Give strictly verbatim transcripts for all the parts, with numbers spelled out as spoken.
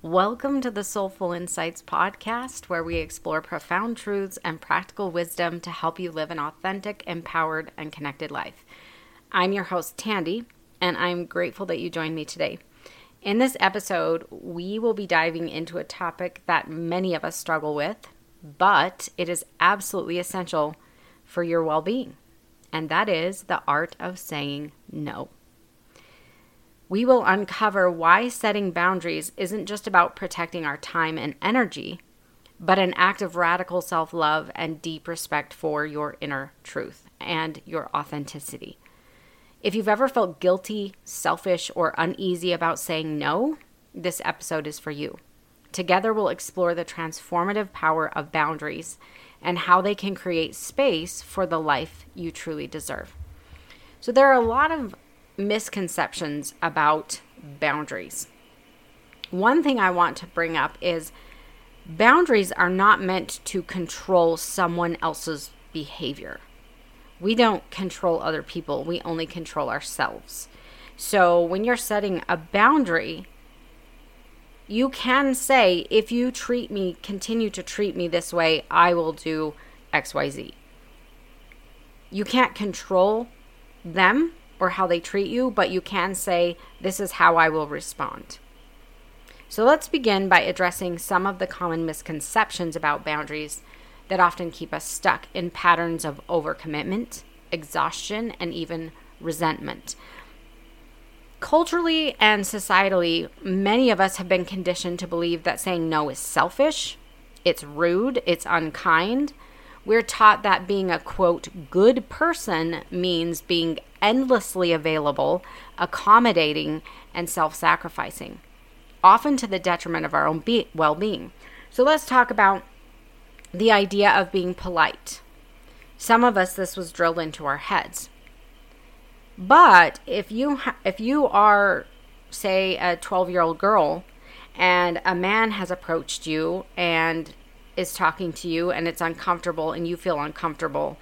Welcome to the Soulful Insights podcast, where we explore profound truths and practical wisdom to help you live an authentic, empowered, and connected life. I'm your host, Tandy, and I'm grateful that you joined me today. In this episode, we will be diving into a topic that many of us struggle with, but it is absolutely essential for your well-being, and that is the art of saying no. We will uncover why setting boundaries isn't just about protecting our time and energy, but an act of radical self-love and deep respect for your inner truth and your authenticity. If you've ever felt guilty, selfish, or uneasy about saying no, this episode is for you. Together, we'll explore the transformative power of boundaries and how they can create space for the life you truly deserve. So there are a lot of misconceptions about boundaries. One thing I want to bring up is boundaries are not meant to control someone else's behavior. We don't control other people. We only control ourselves. So when you're setting a boundary, you can say, if you treat me, continue to treat me this way, I will do X Y Z. You can't control them or how they treat you, but you can say, this is how I will respond. So let's begin by addressing some of the common misconceptions about boundaries that often keep us stuck in patterns of overcommitment, exhaustion, and even resentment. Culturally and societally, many of us have been conditioned to believe that saying no is selfish, it's rude, it's unkind. We're taught that being a, quote, good person means being endlessly available, accommodating, and self-sacrificing, often to the detriment of our own be- well-being. So let's talk about the idea of being polite. Some of us, this was drilled into our heads. But if you ha- if you are, say, a twelve-year-old girl, and a man has approached you and is talking to you and it's uncomfortable and you feel uncomfortable,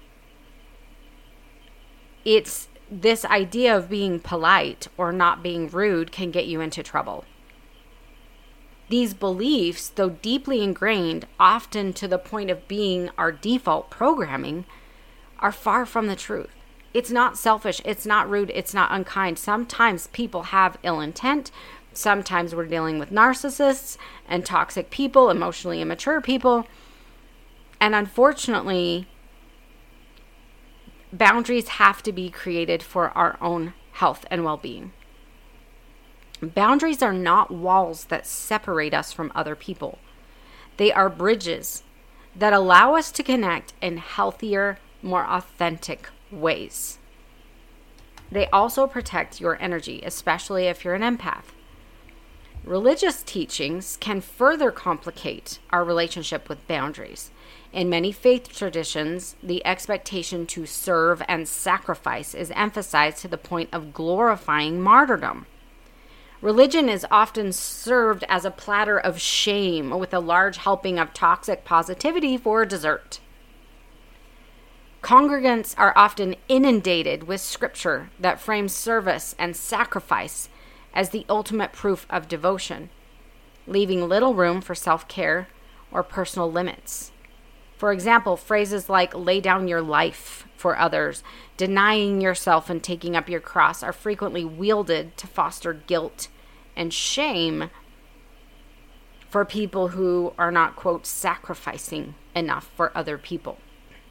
it's this idea of being polite or not being rude can get you into trouble. These beliefs, though deeply ingrained, often to the point of being our default programming, are far from the truth. It's not selfish, it's not rude, it's not unkind. Sometimes people have ill intent. Sometimes we're dealing with narcissists and toxic people, emotionally immature people. And unfortunately, boundaries have to be created for our own health and well-being. Boundaries are not walls that separate us from other people. They are bridges that allow us to connect in healthier, more authentic ways. They also protect your energy, especially if you're an empath. Religious teachings can further complicate our relationship with boundaries. In many faith traditions, the expectation to serve and sacrifice is emphasized to the point of glorifying martyrdom. Religion is often served as a platter of shame with a large helping of toxic positivity for dessert. Congregants are often inundated with scripture that frames service and sacrifice as the ultimate proof of devotion, leaving little room for self-care or personal limits. For example, phrases like lay down your life for others, denying yourself and taking up your cross are frequently wielded to foster guilt and shame for people who are not, quote, sacrificing enough for other people.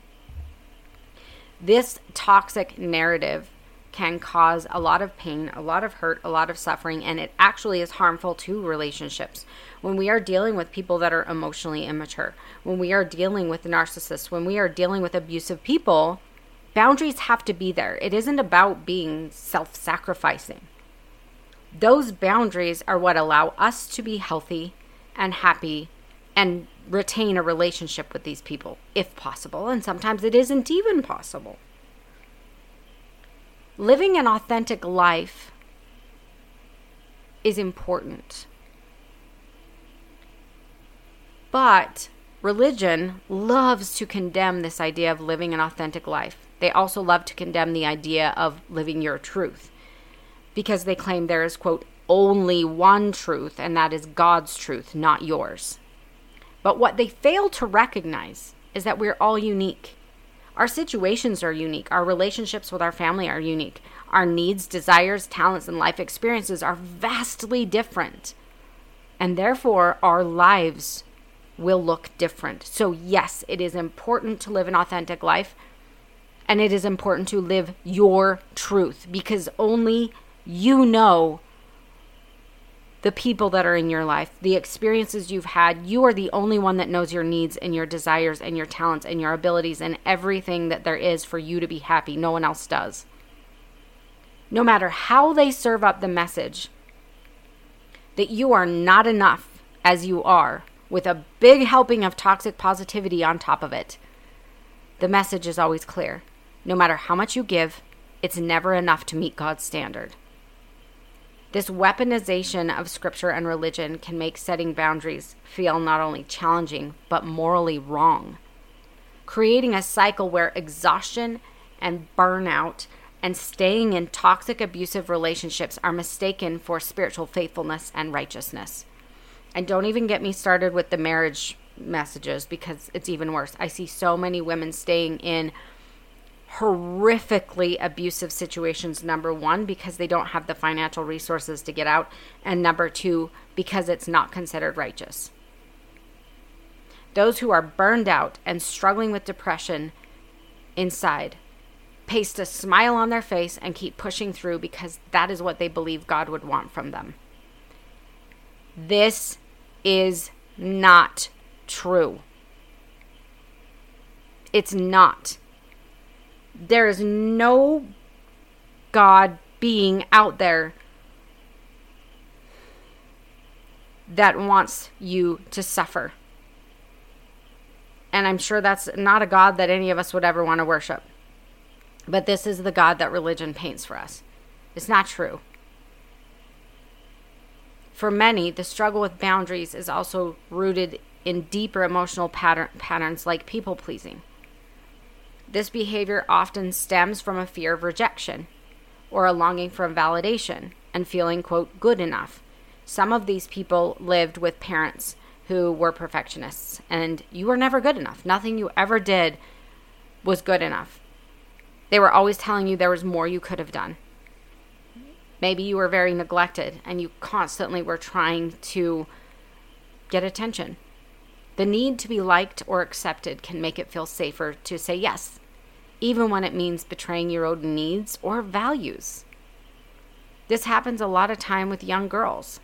This toxic narrative can cause a lot of pain, a lot of hurt, a lot of suffering, and it actually is harmful to relationships. When we are dealing with people that are emotionally immature, when we are dealing with narcissists, when we are dealing with abusive people, boundaries have to be there. It isn't about being self-sacrificing. Those boundaries are what allow us to be healthy and happy and retain a relationship with these people, if possible, and sometimes it isn't even possible. Living an authentic life is important. But religion loves to condemn this idea of living an authentic life. They also love to condemn the idea of living your truth because they claim there is, quote, only one truth, and that is God's truth, not yours. But what they fail to recognize is that we're all unique. Our situations are unique. Our relationships with our family are unique. Our needs, desires, talents, and life experiences are vastly different. And therefore, our lives will look different. So yes, it is important to live an authentic life. And it is important to live your truth, because only you know the people that are in your life, the experiences you've had. You are the only one that knows your needs and your desires and your talents and your abilities and everything that there is for you to be happy. No one else does. No matter how they serve up the message that you are not enough as you are, with a big helping of toxic positivity on top of it, the message is always clear. No matter how much you give, it's never enough to meet God's standard. This weaponization of scripture and religion can make setting boundaries feel not only challenging, but morally wrong, creating a cycle where exhaustion and burnout and staying in toxic, abusive relationships are mistaken for spiritual faithfulness and righteousness. And don't even get me started with the marriage messages, because it's even worse. I see so many women staying in horrifically abusive situations, number one, because they don't have the financial resources to get out, and number two, because it's not considered righteous. Those who are burned out and struggling with depression inside paste a smile on their face and keep pushing through, because that is what they believe God would want from them. This is not true. It's not. There is no God being out there that wants you to suffer. And I'm sure that's not a God that any of us would ever want to worship. But this is the God that religion paints for us. It's not true. For many, the struggle with boundaries is also rooted in deeper emotional pattern, patterns like people-pleasing. This behavior often stems from a fear of rejection or a longing for validation and feeling, quote, good enough. Some of these people lived with parents who were perfectionists, and you were never good enough. Nothing you ever did was good enough. They were always telling you there was more you could have done. Maybe you were very neglected and you constantly were trying to get attention. The need to be liked or accepted can make it feel safer to say yes, even when it means betraying your own needs or values. This happens a lot of time with young girls.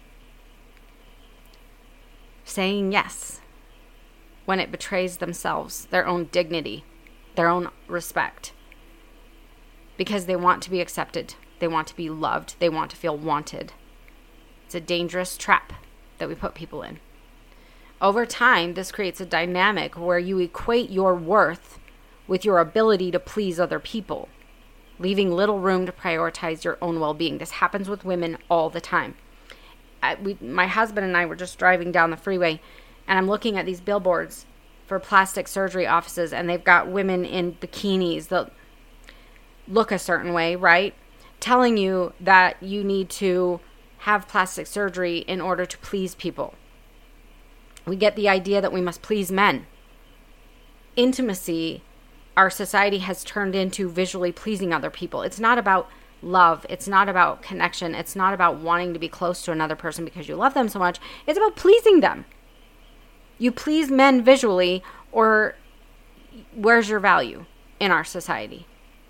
Saying yes when it betrays themselves, their own dignity, their own respect, because they want to be accepted, they want to be loved, they want to feel wanted. It's a dangerous trap that we put people in. Over time, this creates a dynamic where you equate your worth with your ability to please other people, leaving little room to prioritize your own well-being. This happens with women all the time. I, we, my husband and I were just driving down the freeway, and I'm looking at these billboards for plastic surgery offices, and they've got women in bikinis that look a certain way, right? Telling you that you need to have plastic surgery in order to please people. We get the idea that we must please men. Intimacy, our society has turned into visually pleasing other people. It's not about love. It's not about connection. It's not about wanting to be close to another person because you love them so much. It's about pleasing them. You please men visually, or where's your value in our society?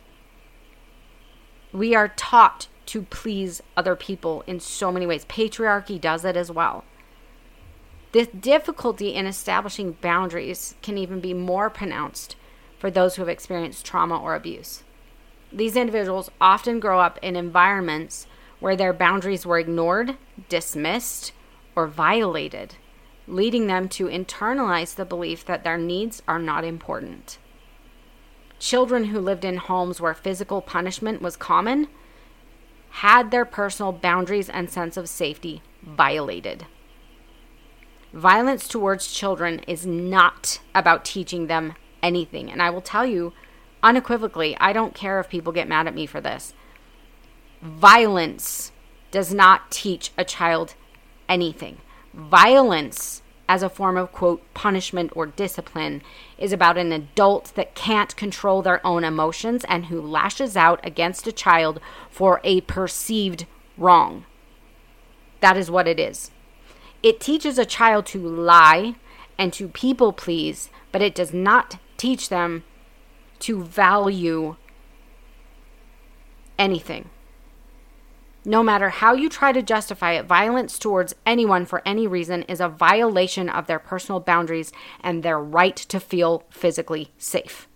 We are taught to please other people in so many ways. Patriarchy does it as well. The difficulty in establishing boundaries can even be more pronounced for those who have experienced trauma or abuse. These individuals often grow up in environments where their boundaries were ignored, dismissed, or violated, leading them to internalize the belief that their needs are not important. Children who lived in homes where physical punishment was common had their personal boundaries and sense of safety violated. Violence towards children is not about teaching them anything. And I will tell you unequivocally, I don't care if people get mad at me for this. Violence does not teach a child anything. Violence as a form of, quote, punishment or discipline is about an adult that can't control their own emotions and who lashes out against a child for a perceived wrong. That is what it is. It teaches a child to lie and to people please, but it does not teach them to value anything. No matter how you try to justify it, violence towards anyone for any reason is a violation of their personal boundaries and their right to feel physically safe.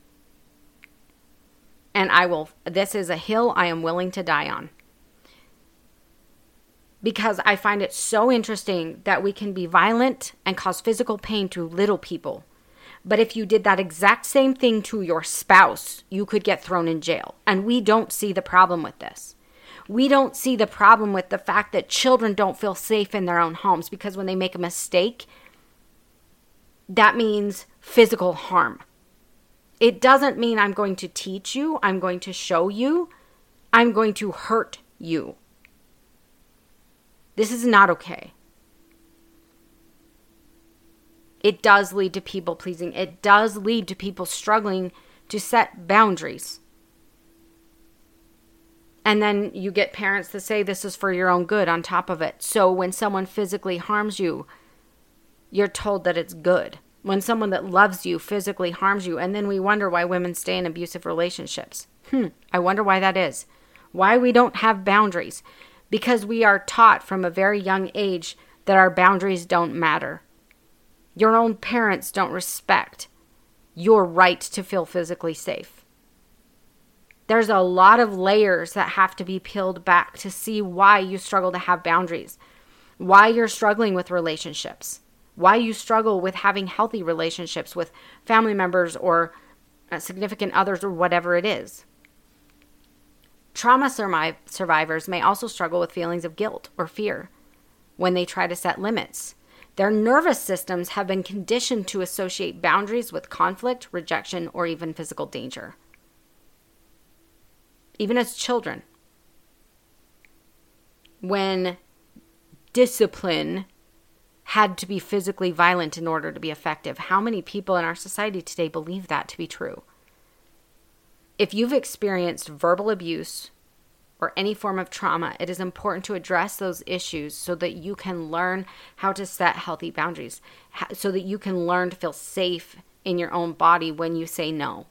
And I will, this is a hill I am willing to die on. Because I find it so interesting that we can be violent and cause physical pain to little people. But if you did that exact same thing to your spouse, you could get thrown in jail. And we don't see the problem with this. We don't see the problem with the fact that children don't feel safe in their own homes because when they make a mistake, that means physical harm. It doesn't mean I'm going to teach you, I'm going to show you, I'm going to hurt you. This is not okay. It does lead to people pleasing. It does lead to people struggling to set boundaries. And then you get parents that say this is for your own good on top of it. So when someone physically harms you, you're told that it's good. When someone that loves you physically harms you, and then we wonder why women stay in abusive relationships. Hmm, I wonder why that is. Why we don't have boundaries. Because we are taught from a very young age that our boundaries don't matter. Your own parents don't respect your right to feel physically safe. There's a lot of layers that have to be peeled back to see why you struggle to have boundaries, why you're struggling with relationships, why you struggle with having healthy relationships with family members or significant others or whatever it is. Trauma survivors may also struggle with feelings of guilt or fear when they try to set limits. Their nervous systems have been conditioned to associate boundaries with conflict, rejection, or even physical danger. Even as children, when discipline had to be physically violent in order to be effective, how many people in our society today believe that to be true? If you've experienced verbal abuse or any form of trauma, it is important to address those issues so that you can learn how to set healthy boundaries, so that you can learn to feel safe in your own body when you say no.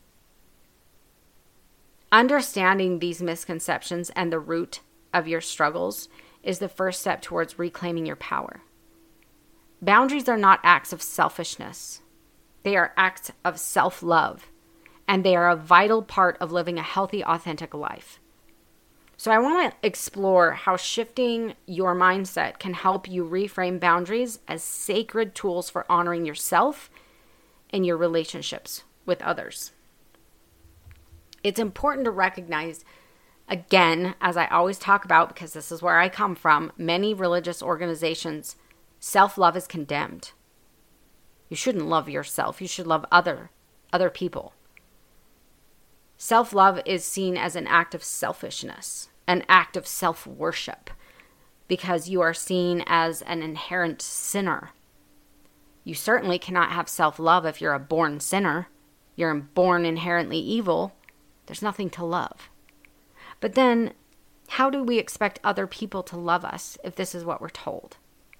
Understanding these misconceptions and the root of your struggles is the first step towards reclaiming your power. Boundaries are not acts of selfishness. They are acts of self-love, and they are a vital part of living a healthy, authentic life. So I want to explore how shifting your mindset can help you reframe boundaries as sacred tools for honoring yourself and your relationships with others. It's important to recognize, again, as I always talk about, because this is where I come from, many religious organizations, self-love is condemned. You shouldn't love yourself. You should love other, other people. Self-love is seen as an act of selfishness, an act of self-worship, because you are seen as an inherent sinner. You certainly cannot have self-love if you're a born sinner. You're born inherently evil. There's nothing to love. But then, how do we expect other people to love us if this is what we're told?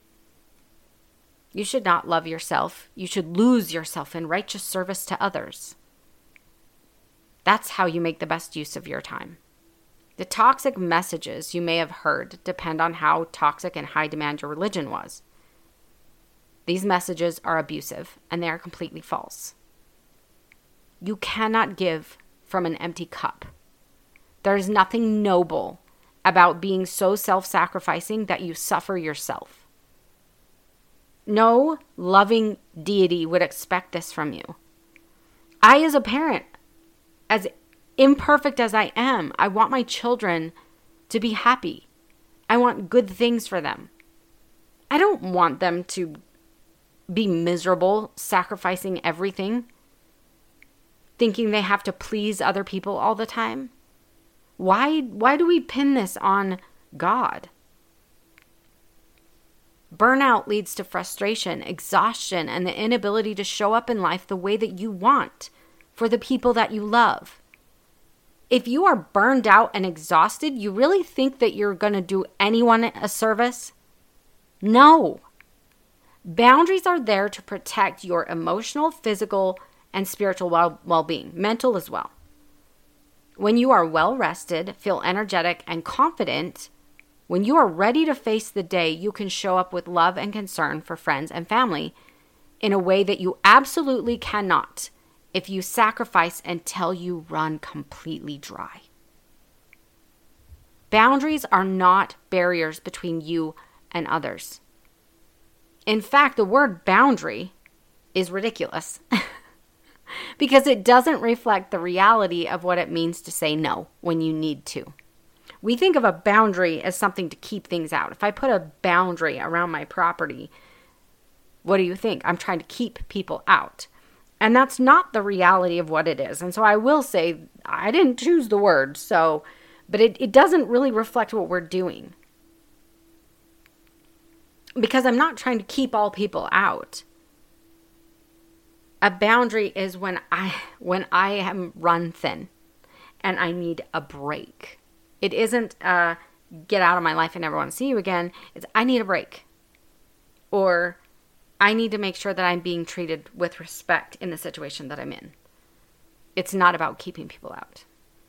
You should not love yourself. You should lose yourself in righteous service to others. That's how you make the best use of your time. The toxic messages you may have heard depend on how toxic and high demand your religion was. These messages are abusive, and they are completely false. You cannot give from an empty cup. There is nothing noble about being so self-sacrificing that you suffer yourself. No loving deity would expect this from you. I, as a parent, as imperfect as I am, I want my children to be happy. I want good things for them. I don't want them to be miserable, sacrificing everything, thinking they have to please other people all the time. Why, why do we pin this on God? Burnout leads to frustration, exhaustion, and the inability to show up in life the way that you want for the people that you love. If you are burned out and exhausted, you really think that you're going to do anyone a service? No. Boundaries are there to protect your emotional, physical, and spiritual well- well-being, mental as well. When you are well rested, feel energetic and confident, when you are ready to face the day, you can show up with love and concern for friends and family in a way that you absolutely cannot if you sacrifice until you run completely dry. Boundaries are not barriers between you and others. In fact, the word boundary is ridiculous because it doesn't reflect the reality of what it means to say no when you need to. We think of a boundary as something to keep things out. If I put a boundary around my property, what do you think? I'm trying to keep people out. And that's not the reality of what it is. And so I will say, I didn't choose the word, so, but it, it doesn't really reflect what we're doing. Because I'm not trying to keep all people out. A boundary is when I when I am run thin and I need a break. It isn't uh, get out of my life and never want to see you again. It's I need a break. Or I need to make sure that I'm being treated with respect in the situation that I'm in. It's not about keeping people out.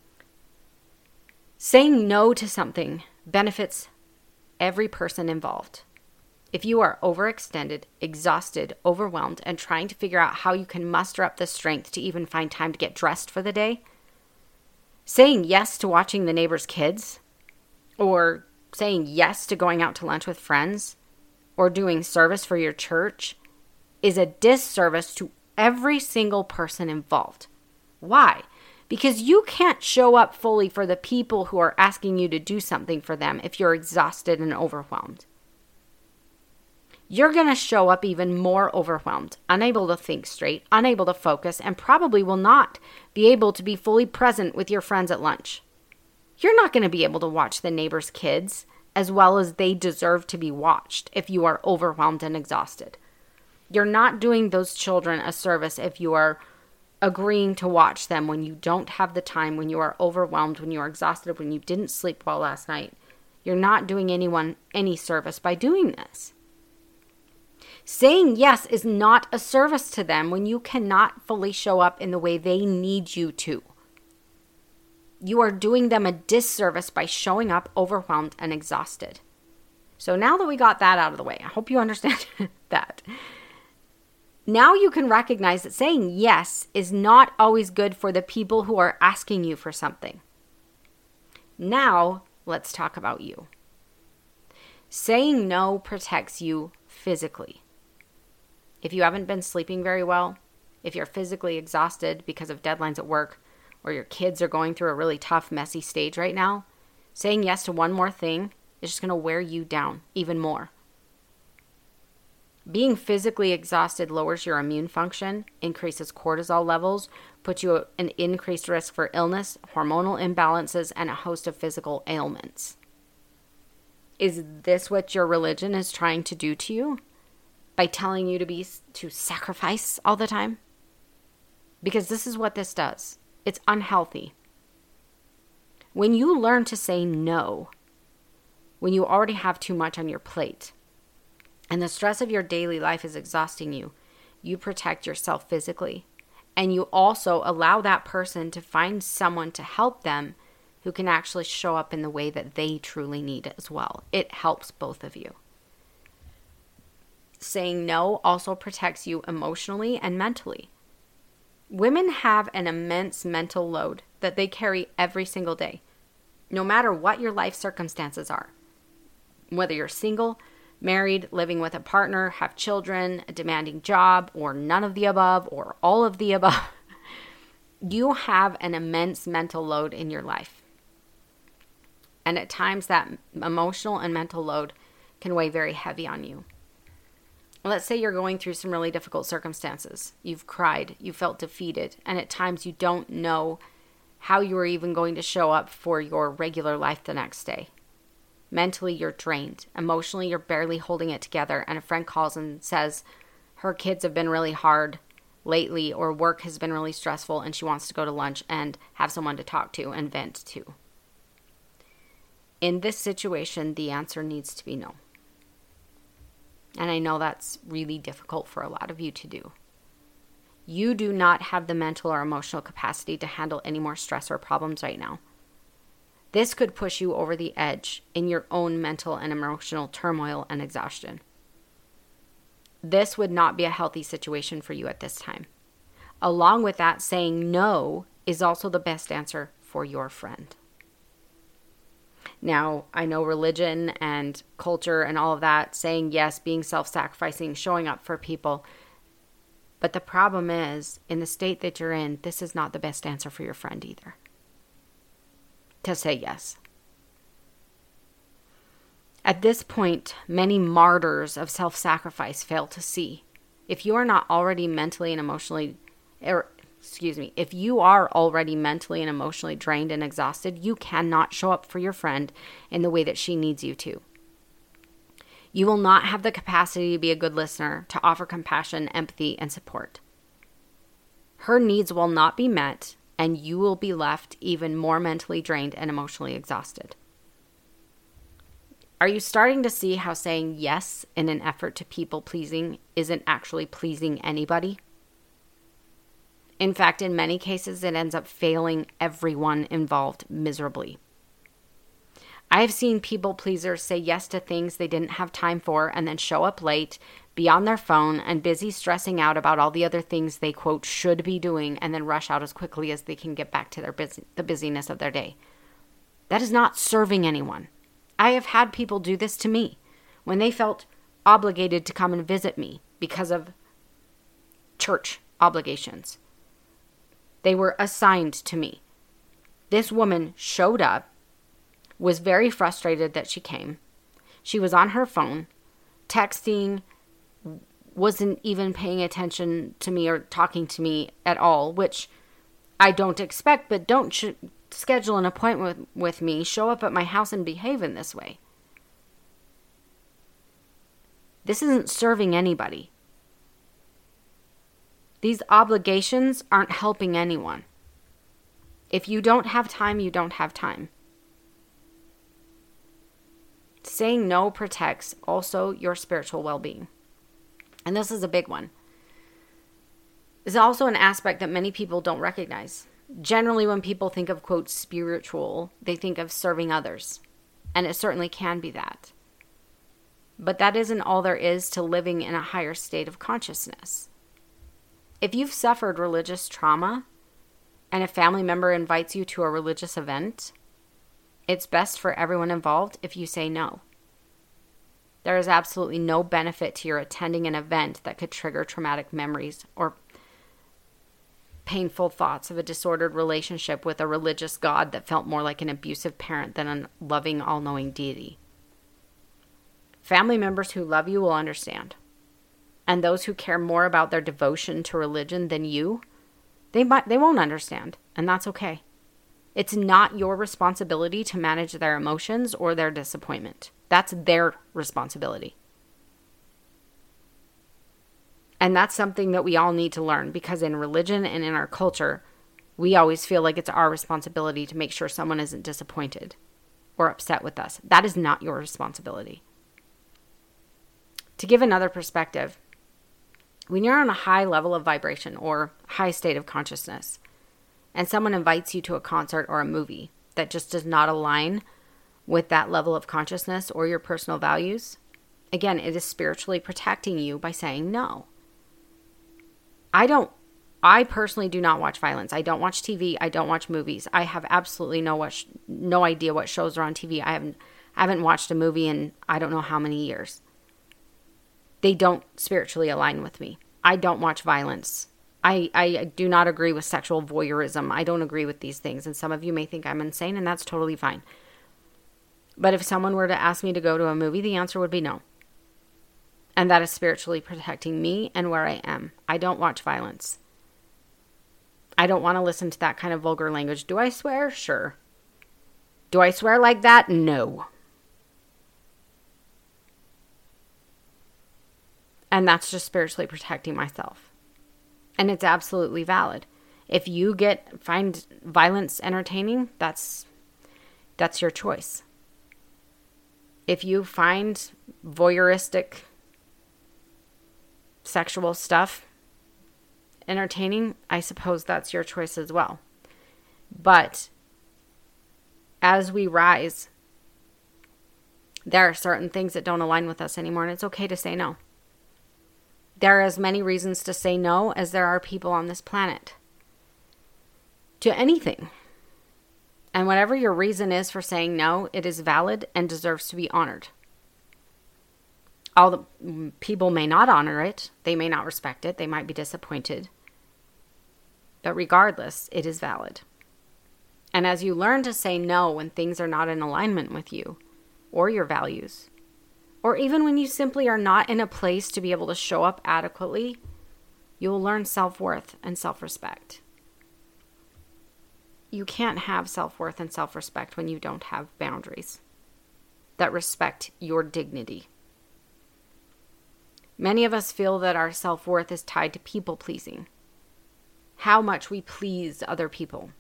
Saying no to something benefits every person involved. If you are overextended, exhausted, overwhelmed, and trying to figure out how you can muster up the strength to even find time to get dressed for the day, saying yes to watching the neighbor's kids, or saying yes to going out to lunch with friends, or doing service for your church is a disservice to every single person involved. Why? Because you can't show up fully for the people who are asking you to do something for them if you're exhausted and overwhelmed. You're going to show up even more overwhelmed, unable to think straight, unable to focus, and probably will not be able to be fully present with your friends at lunch. You're not going to be able to watch the neighbor's kids as well as they deserve to be watched if you are overwhelmed and exhausted. You're not doing those children a service if you are agreeing to watch them when you don't have the time, when you are overwhelmed, when you are exhausted, when you didn't sleep well last night. You're not doing anyone any service by doing this. Saying yes is not a service to them when you cannot fully show up in the way they need you to. You are doing them a disservice by showing up overwhelmed and exhausted. So now that we got that out of the way, I hope you understand that. Now you can recognize that saying yes is not always good for the people who are asking you for something. Now, let's talk about you. Saying no protects you physically. If you haven't been sleeping very well, if you're physically exhausted because of deadlines at work, or your kids are going through a really tough, messy stage right now, saying yes to one more thing is just going to wear you down even more. Being physically exhausted lowers your immune function, increases cortisol levels, puts you at an increased risk for illness, hormonal imbalances, and a host of physical ailments. Is this what your religion is trying to do to you? By telling you to be to sacrifice all the time? Because this is what this does. It's unhealthy. When you learn to say no, when you already have too much on your plate, and the stress of your daily life is exhausting you, you protect yourself physically. And you also allow that person to find someone to help them who can actually show up in the way that they truly need as well. It helps both of you. Saying no also protects you emotionally and mentally. Women have an immense mental load that they carry every single day, no matter what your life circumstances are. Whether you're single, married, living with a partner, have children, a demanding job, or none of the above, or all of the above, you have an immense mental load in your life. And at times that emotional and mental load can weigh very heavy on you. Let's say you're going through some really difficult circumstances. You've cried, you felt defeated, and at times you don't know how you are even going to show up for your regular life the next day. Mentally, you're drained. Emotionally, you're barely holding it together. And a friend calls and says her kids have been really hard lately, or work has been really stressful, and she wants to go to lunch and have someone to talk to and vent to. In this situation, the answer needs to be no. And I know that's really difficult for a lot of you to do. You do not have the mental or emotional capacity to handle any more stress or problems right now. This could push you over the edge in your own mental and emotional turmoil and exhaustion. This would not be a healthy situation for you at this time. Along with that, saying no is also the best answer for your friend. Now, I know religion and culture and all of that, saying yes, being self-sacrificing, showing up for people. But the problem is, in the state that you're in, this is not the best answer for your friend either. To say yes. At this point, many martyrs of self-sacrifice fail to see. If you are not already mentally and emotionally, or excuse me, if you are already mentally and emotionally drained and exhausted, you cannot show up for your friend in the way that she needs you to. You will not have the capacity to be a good listener, to offer compassion, empathy, and support. Her needs will not be met, and you will be left even more mentally drained and emotionally exhausted. Are you starting to see how saying yes in an effort to people pleasing isn't actually pleasing anybody? In fact, in many cases, it ends up failing everyone involved miserably. I have seen people pleasers say yes to things they didn't have time for and then show up late, be on their phone, and busy stressing out about all the other things they, quote, should be doing, and then rush out as quickly as they can get back to their busy, the busyness of their day. That is not serving anyone. I have had people do this to me when they felt obligated to come and visit me because of church obligations. They were assigned to me. This woman showed up, was very frustrated that she came. She was on her phone, texting, wasn't even paying attention to me or talking to me at all, which I don't expect, but don't sh- schedule an appointment with, with me, show up at my house and behave in this way. This isn't serving anybody. These obligations aren't helping anyone. If you don't have time, you don't have time. Saying no protects also your spiritual well-being. And this is a big one. It's also an aspect that many people don't recognize. Generally, when people think of, quote, spiritual, they think of serving others. And it certainly can be that. But that isn't all there is to living in a higher state of consciousness. If you've suffered religious trauma and a family member invites you to a religious event, it's best for everyone involved if you say no. There is absolutely no benefit to your attending an event that could trigger traumatic memories or painful thoughts of a disordered relationship with a religious God that felt more like an abusive parent than a loving, all-knowing deity. Family members who love you will understand. And those who care more about their devotion to religion than you, they might, they won't understand, and that's okay. It's not your responsibility to manage their emotions or their disappointment. That's their responsibility. And that's something that we all need to learn, because in religion and in our culture, we always feel like it's our responsibility to make sure someone isn't disappointed or upset with us. That is not your responsibility. To give another perspective, when you're on a high level of vibration or high state of consciousness, and someone invites you to a concert or a movie that just does not align with that level of consciousness or your personal values, again, it is spiritually protecting you by saying no. I don't, I personally do not watch violence. I don't watch T V. I don't watch movies. I have absolutely no watch, no idea what shows are on T V. I haven't, I haven't watched a movie in I don't know how many years. They don't spiritually align with me. I don't watch violence. I, I do not agree with sexual voyeurism. I don't agree with these things. And some of you may think I'm insane, and that's totally fine. But if someone were to ask me to go to a movie, the answer would be no. And that is spiritually protecting me and where I am. I don't watch violence. I don't want to listen to that kind of vulgar language. Do I swear? Sure. Do I swear like that? No. And that's just spiritually protecting myself. And it's absolutely valid. If you get find violence entertaining, that's that's your choice. If you find voyeuristic sexual stuff entertaining, I suppose that's your choice as well. But as we rise, there are certain things that don't align with us anymore, and it's okay to say no. There are as many reasons to say no as there are people on this planet to anything. And whatever your reason is for saying no, it is valid and deserves to be honored. All the people may not honor it. They may not respect it. They might be disappointed. But regardless, it is valid. And as you learn to say no when things are not in alignment with you or your values, or even when you simply are not in a place to be able to show up adequately, you will learn self-worth and self-respect. You can't have self-worth and self-respect when you don't have boundaries that respect your dignity. Many of us feel that our self-worth is tied to people-pleasing, how much we please other people.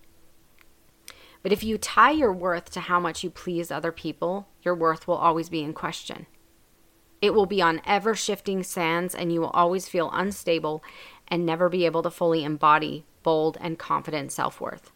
But if you tie your worth to how much you please other people, your worth will always be in question. It will be on ever-shifting sands, and you will always feel unstable and never be able to fully embody bold and confident self-worth.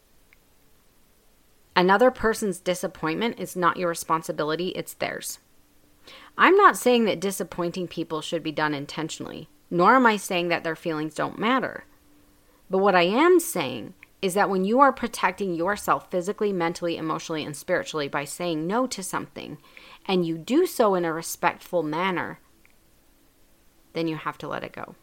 Another person's disappointment is not your responsibility, it's theirs. I'm not saying that disappointing people should be done intentionally, nor am I saying that their feelings don't matter. But what I am saying is that when you are protecting yourself physically, mentally, emotionally, and spiritually by saying no to something, and you do so in a respectful manner, then you have to let it go.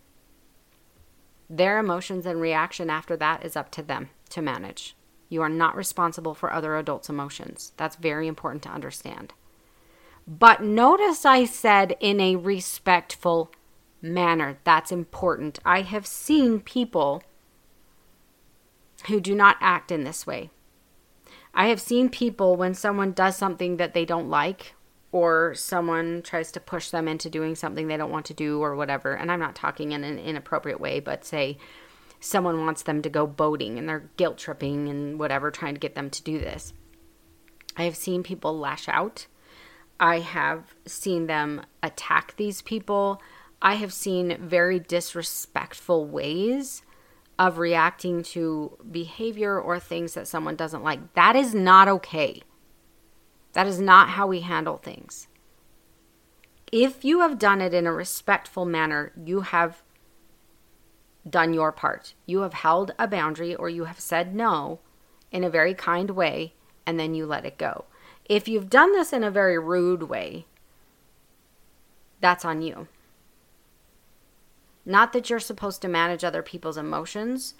Their emotions and reaction after that is up to them to manage. You are not responsible for other adults' emotions. That's very important to understand. But notice I said in a respectful manner. That's important. I have seen people who do not act in this way. I have seen people when someone does something that they don't like, or someone tries to push them into doing something they don't want to do or whatever. And I'm not talking in an inappropriate way, but say someone wants them to go boating and they're guilt tripping and whatever, trying to get them to do this. I have seen people lash out. I have seen them attack these people. I have seen very disrespectful ways of reacting to behavior or things that someone doesn't like. That is not okay. That is not how we handle things. If you have done it in a respectful manner, you have done your part. You have held a boundary, or you have said no in a very kind way, and then you let it go. If you've done this in a very rude way, that's on you. Not that you're supposed to manage other people's emotions,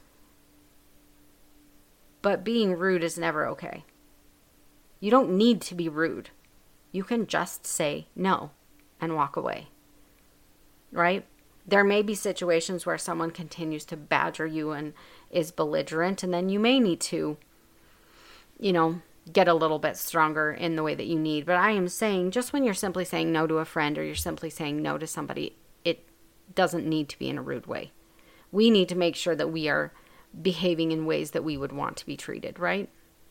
but being rude is never okay. You don't need to be rude. You can just say no and walk away, right? There may be situations where someone continues to badger you and is belligerent, and then you may need to, you know, get a little bit stronger in the way that you need. But I am saying, just when you're simply saying no to a friend, or you're simply saying no to somebody, it doesn't need to be in a rude way. We need to make sure that we are behaving in ways that we would want to be treated, right?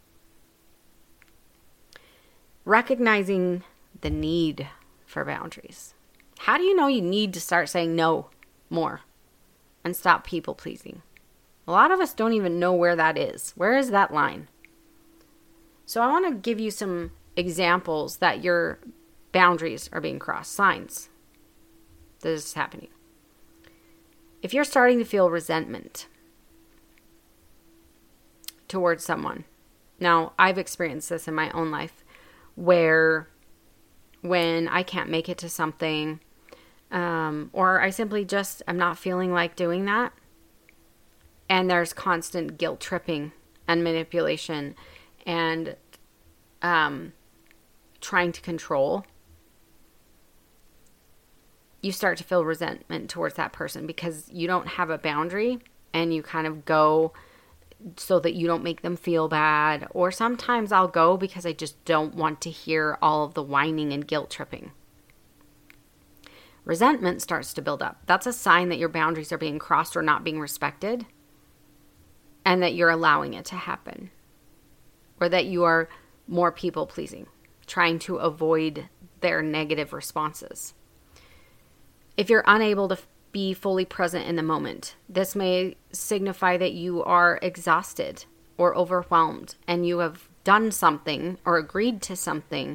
Recognizing the need for boundaries. How do you know you need to start saying no more and stop people pleasing? A lot of us don't even know where that is. Where is that line? So I want to give you some examples that your boundaries are being crossed, signs that this is happening. If you're starting to feel resentment towards someone. Now, I've experienced this in my own life, where when I can't make it to something, um, or I simply just am not feeling like doing that, and there's constant guilt tripping and manipulation and um, trying to control, you start to feel resentment towards that person because you don't have a boundary, and you kind of go so that you don't make them feel bad. Or sometimes I'll go because I just don't want to hear all of the whining and guilt tripping. resentment starts to build up. That's a sign that your boundaries are being crossed or not being respected, and that you're allowing it to happen, or that you are more people pleasing, trying to avoid their negative responses. If you're unable to be fully present in the moment, this may signify that you are exhausted or overwhelmed, and you have done something or agreed to something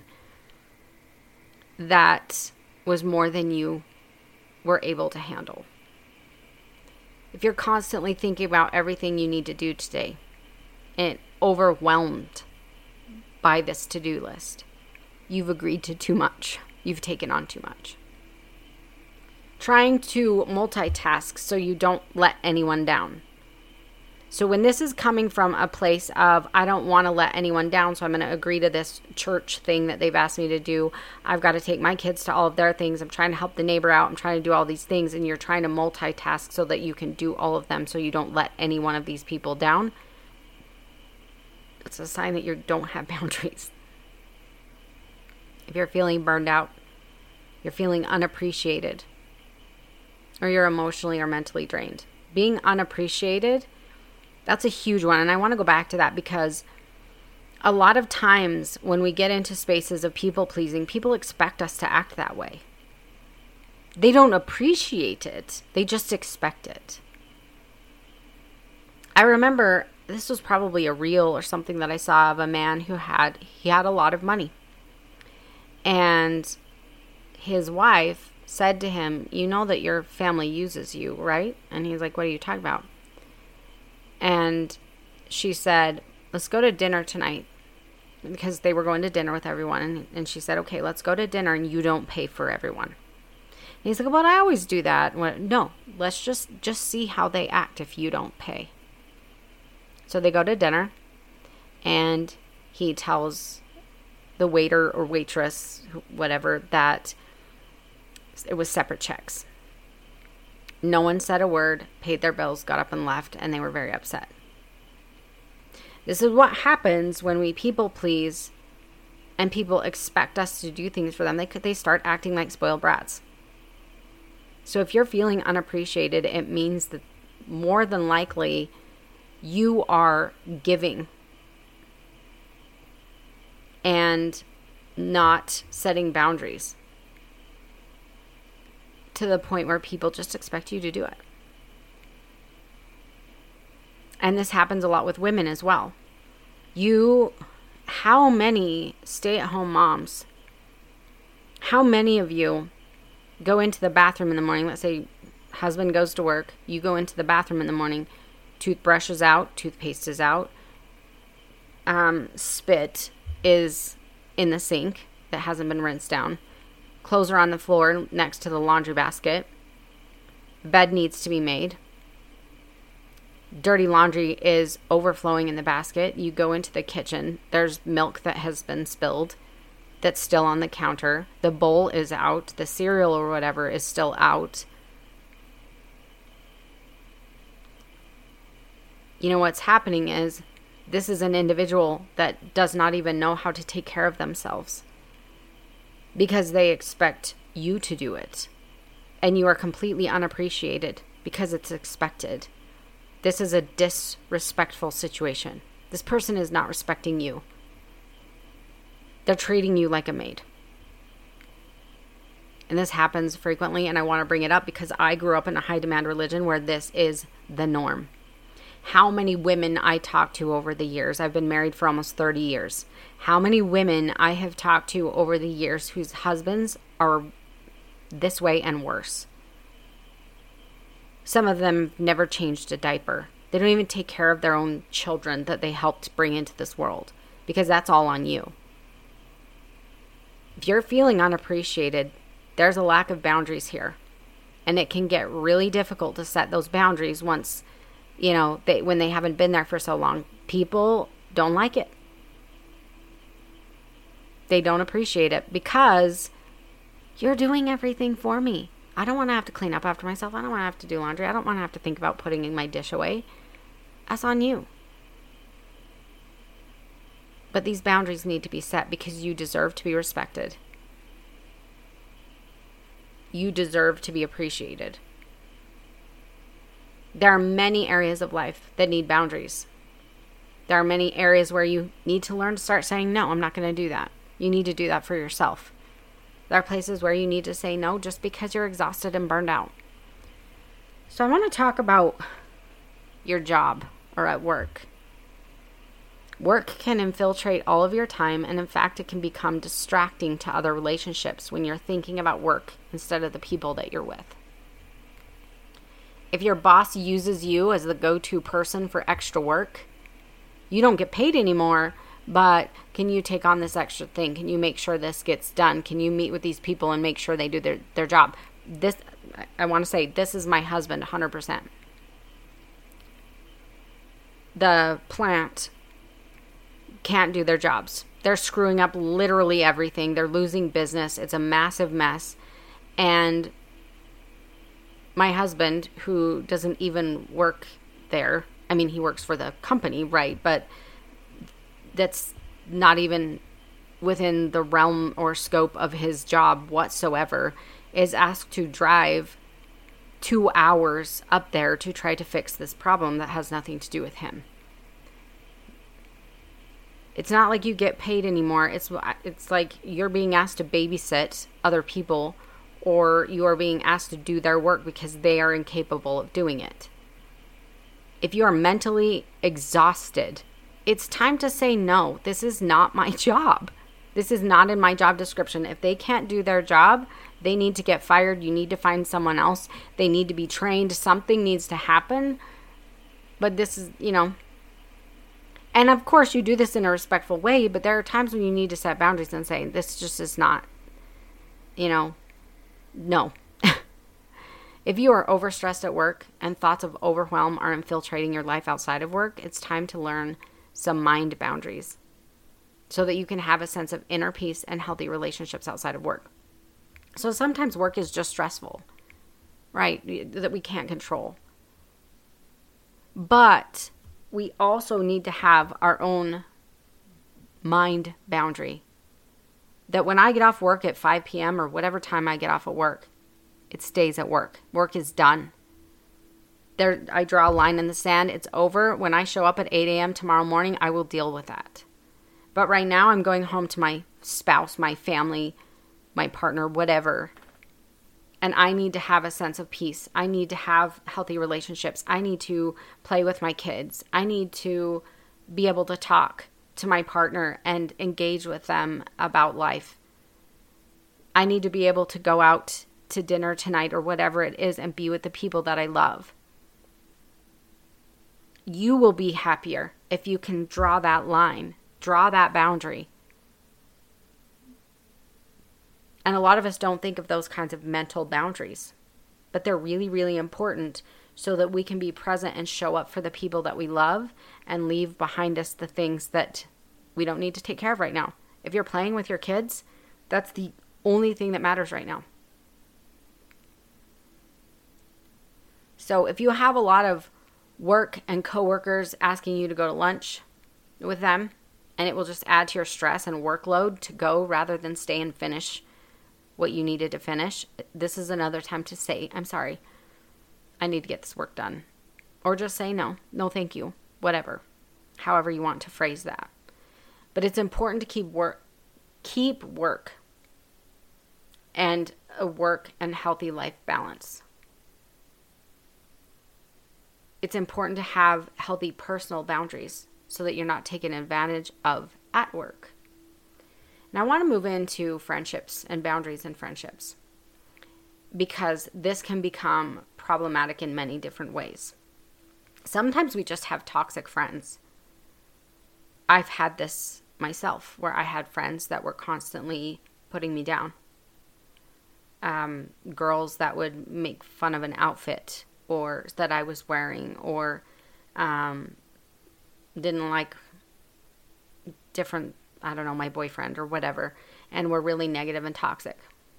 that was more than you were able to handle. If you're constantly thinking about everything you need to do today and overwhelmed by this to-do list, you've agreed to too much. You've taken on too much. Trying to multitask so you don't let anyone down. So when this is coming from a place of, I don't want to let anyone down, so I'm going to agree to this church thing that they've asked me to do. I've got to take my kids to all of their things. I'm trying to help the neighbor out. I'm trying to do all these things. And you're trying to multitask so that you can do all of them so you don't let any one of these people down. It's a sign that you don't have boundaries. If you're feeling burned out, you're feeling unappreciated, or you're emotionally or mentally drained. Being unappreciated, that's a huge one. And I want to go back to that because a lot of times when we get into spaces of people pleasing, people expect us to act that way. They don't appreciate it. They just expect it. I remember this was probably a reel or something that I saw of a man who had, he had a lot of money. And his wife said to him, you know that your family uses you, right? And he's like, what are you talking about? And she said, let's go to dinner tonight, because they were going to dinner with everyone. And she said, okay, let's go to dinner and you don't pay for everyone. And he's like, well, I always do that. Well, no, let's just, just see how they act if you don't pay. So they go to dinner and he tells the waiter or waitress, whatever, that it was separate checks. No one said a word, paid their bills, got up and left, and they were very upset. This is what happens when we people please and people expect us to do things for them. They could, they start acting like spoiled brats. So if you're feeling unappreciated, it means that more than likely you are giving and not setting boundaries to the point where people just expect you to do it. And this happens a lot with women as well. You, how many stay-at-home moms, how many of you go into the bathroom in the morning, let's say husband goes to work, you go into the bathroom in the morning, toothbrush is out, toothpaste is out, um, spit is in the sink that hasn't been rinsed down, clothes are on the floor next to the laundry basket, bed needs to be made, dirty laundry is overflowing in the basket, you go into the kitchen, there's milk that has been spilled that's still on the counter, the bowl is out, the cereal or whatever is still out. You know what's happening is this is an individual that does not even know how to take care of themselves because they expect you to do it. And you are completely unappreciated because it's expected. This is a disrespectful situation. This person is not respecting you. They're treating you like a maid. And this happens frequently, and I want to bring it up because I grew up in a high demand religion where this is the norm. How many women I talked to over the years, I've been married for almost thirty years. How many women I have talked to over the years whose husbands are this way and worse. Some of them never changed a diaper. They don't even take care of their own children that they helped bring into this world because that's all on you. If you're feeling unappreciated, there's a lack of boundaries here. And it can get really difficult to set those boundaries once, you know, they when they haven't been there for so long. People don't like it. They don't appreciate it because you're doing everything for me. I don't want to have to clean up after myself. I don't want to have to do laundry. I don't want to have to think about putting my dish away. That's on you. But these boundaries need to be set because you deserve to be respected. you deserve to be appreciated. There are many areas of life that need boundaries. There are many areas where you need to learn to start saying, no, I'm not going to do that. You need to do that for yourself. There are places where you need to say no just because you're exhausted and burned out. So I want to talk about your job or at work. Work can infiltrate all of your time, and in fact, it can become distracting to other relationships when you're thinking about work instead of the people that you're with. If your boss uses you as the go-to person for extra work, you don't get paid anymore, but can you take on this extra thing? Can you make sure this gets done? Can you meet with these people and make sure they do their, their job? This, I want to say, this is my husband, one hundred percent. The plant can't do their jobs. They're screwing up literally everything. They're losing business. It's a massive mess. And my husband, who doesn't even work there, I mean, he works for the company, right? But that's not even within the realm or scope of his job whatsoever, is asked to drive two hours up there to try to fix this problem that has nothing to do with him. It's not like you get paid anymore. It's it's like you're being asked to babysit other people, or you are being asked to do their work because they are incapable of doing it. If you are mentally exhausted, it's time to say no. This is not my job. This is not in my job description. If they can't do their job, they need to get fired. You need to find someone else. They need to be trained. Something needs to happen. But this is, you know, and of course you do this in a respectful way, but there are times when you need to set boundaries and say, this just is not, you know, no. If you are overstressed at work and thoughts of overwhelm are infiltrating your life outside of work, it's time to learn some mind boundaries so that you can have a sense of inner peace and healthy relationships outside of work. So sometimes work is just stressful, right? That we can't control. But we also need to have our own mind boundary. That when I get off work at five p.m. or whatever time I get off at work, it stays at work. Work is done. There, I draw a line in the sand. It's over. When I show up at eight a.m. tomorrow morning, I will deal with that. But right now, I'm going home to my spouse, my family, my partner, whatever. And I need to have a sense of peace. I need to have healthy relationships. I need to play with my kids. I need to be able to talk to my partner and engage with them about life. I need to be able to go out to dinner tonight or whatever it is and be with the people that I love. You will be happier if you can draw that line, draw that boundary. And a lot of us don't think of those kinds of mental boundaries, but they're really, really important so that we can be present and show up for the people that we love and leave behind us the things that we don't need to take care of right now. If you're playing with your kids, that's the only thing that matters right now. So if you have a lot of work and coworkers asking you to go to lunch with them, and it will just add to your stress and workload to go rather than stay and finish what you needed to finish, this is another time to say, I'm sorry, I need to get this work done. Or just say no, no thank you, whatever, however you want to phrase that. But it's important to keep work, keep work and a work and healthy life balance. It's important to have healthy personal boundaries so that you're not taken advantage of at work. Now, I want to move into friendships and boundaries in friendships because this can become problematic in many different ways. Sometimes we just have toxic friends. I've had this myself where I had friends that were constantly putting me down. Um, girls that would make fun of an outfit or that I was wearing, or um, didn't like different, I don't know, my boyfriend or whatever, and were really negative and toxic.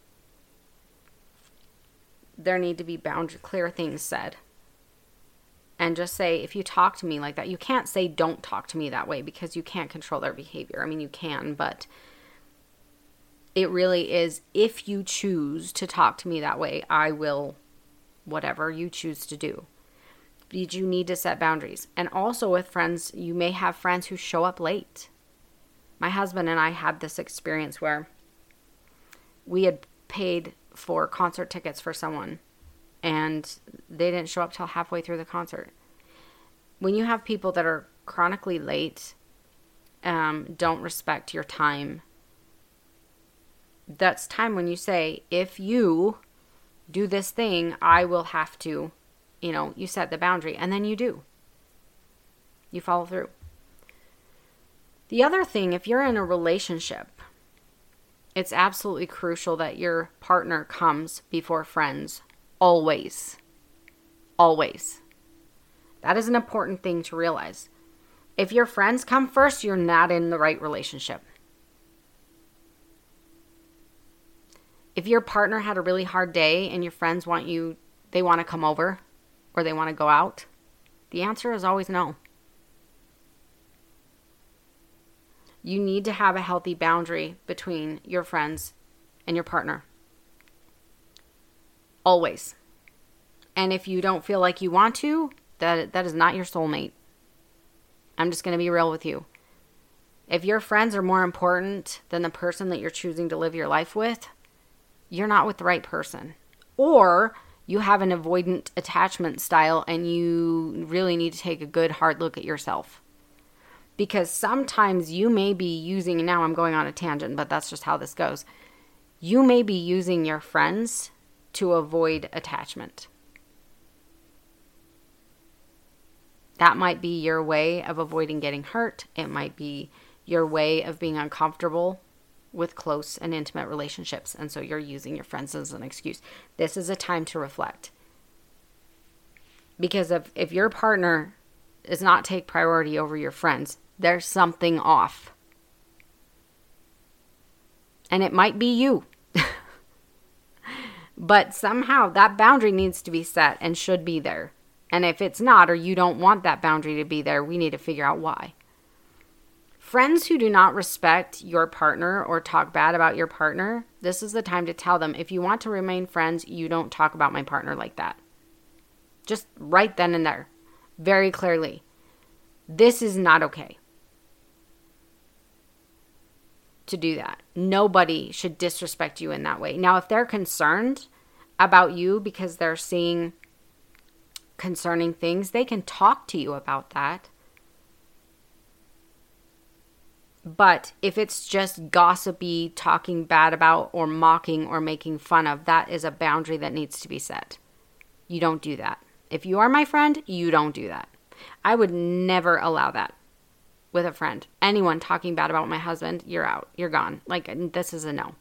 There need to be boundary, clear things said. And just say, if you talk to me like that, you can't say don't talk to me that way because you can't control their behavior. I mean, you can, but It really is, if you choose to talk to me that way, I will, whatever you choose to do. But you need to set boundaries. And also with friends, you may have friends who show up late. My husband and I had this experience where we had paid for concert tickets for someone and they didn't show up till halfway through the concert. When you have people that are chronically late, um, don't respect your time, that's time when you say, if you do this thing, I will have to, you know, you set the boundary, and then you do. You follow through. The other thing, if you're in a relationship, it's absolutely crucial that your partner comes before friends. Always. Always. That is an important thing to realize. If your friends come first, you're not in the right relationship. If your partner had a really hard day and your friends want you, they want to come over or they want to go out, the answer is always no. You need to have a healthy boundary between your friends and your partner. Always. And if you don't feel like you want to, that that is not your soulmate. I'm just going to be real with you. If your friends are more important than the person that you're choosing to live your life with, you're not with the right person. Or you have an avoidant attachment style and you really need to take a good hard look at yourself. Because sometimes you may be using, now I'm going on a tangent, but that's just how this goes. You may be using your friends to avoid attachment. That might be your way of avoiding getting hurt. It might be your way of being uncomfortable with close and intimate relationships. And so you're using your friends as an excuse. This is a time to reflect. Because if, if your partner does not take priority over your friends, there's something off. And it might be you. But somehow that boundary needs to be set and should be there. And if it's not, or you don't want that boundary to be there, we need to figure out why. Friends who do not respect your partner or talk bad about your partner, this is the time to tell them, if you want to remain friends, you don't talk about my partner like that. Just right then and there. Very clearly. This is not okay to do that. Nobody should disrespect you in that way. Now, if they're concerned about you because they're seeing concerning things, they can talk to you about that. But if it's just gossipy, talking bad about, or mocking or making fun of, that is a boundary that needs to be set. You don't do that. If you are my friend, you don't do that. I would never allow that with a friend. Anyone talking bad about my husband, you're out. You're gone. Like, this is a no.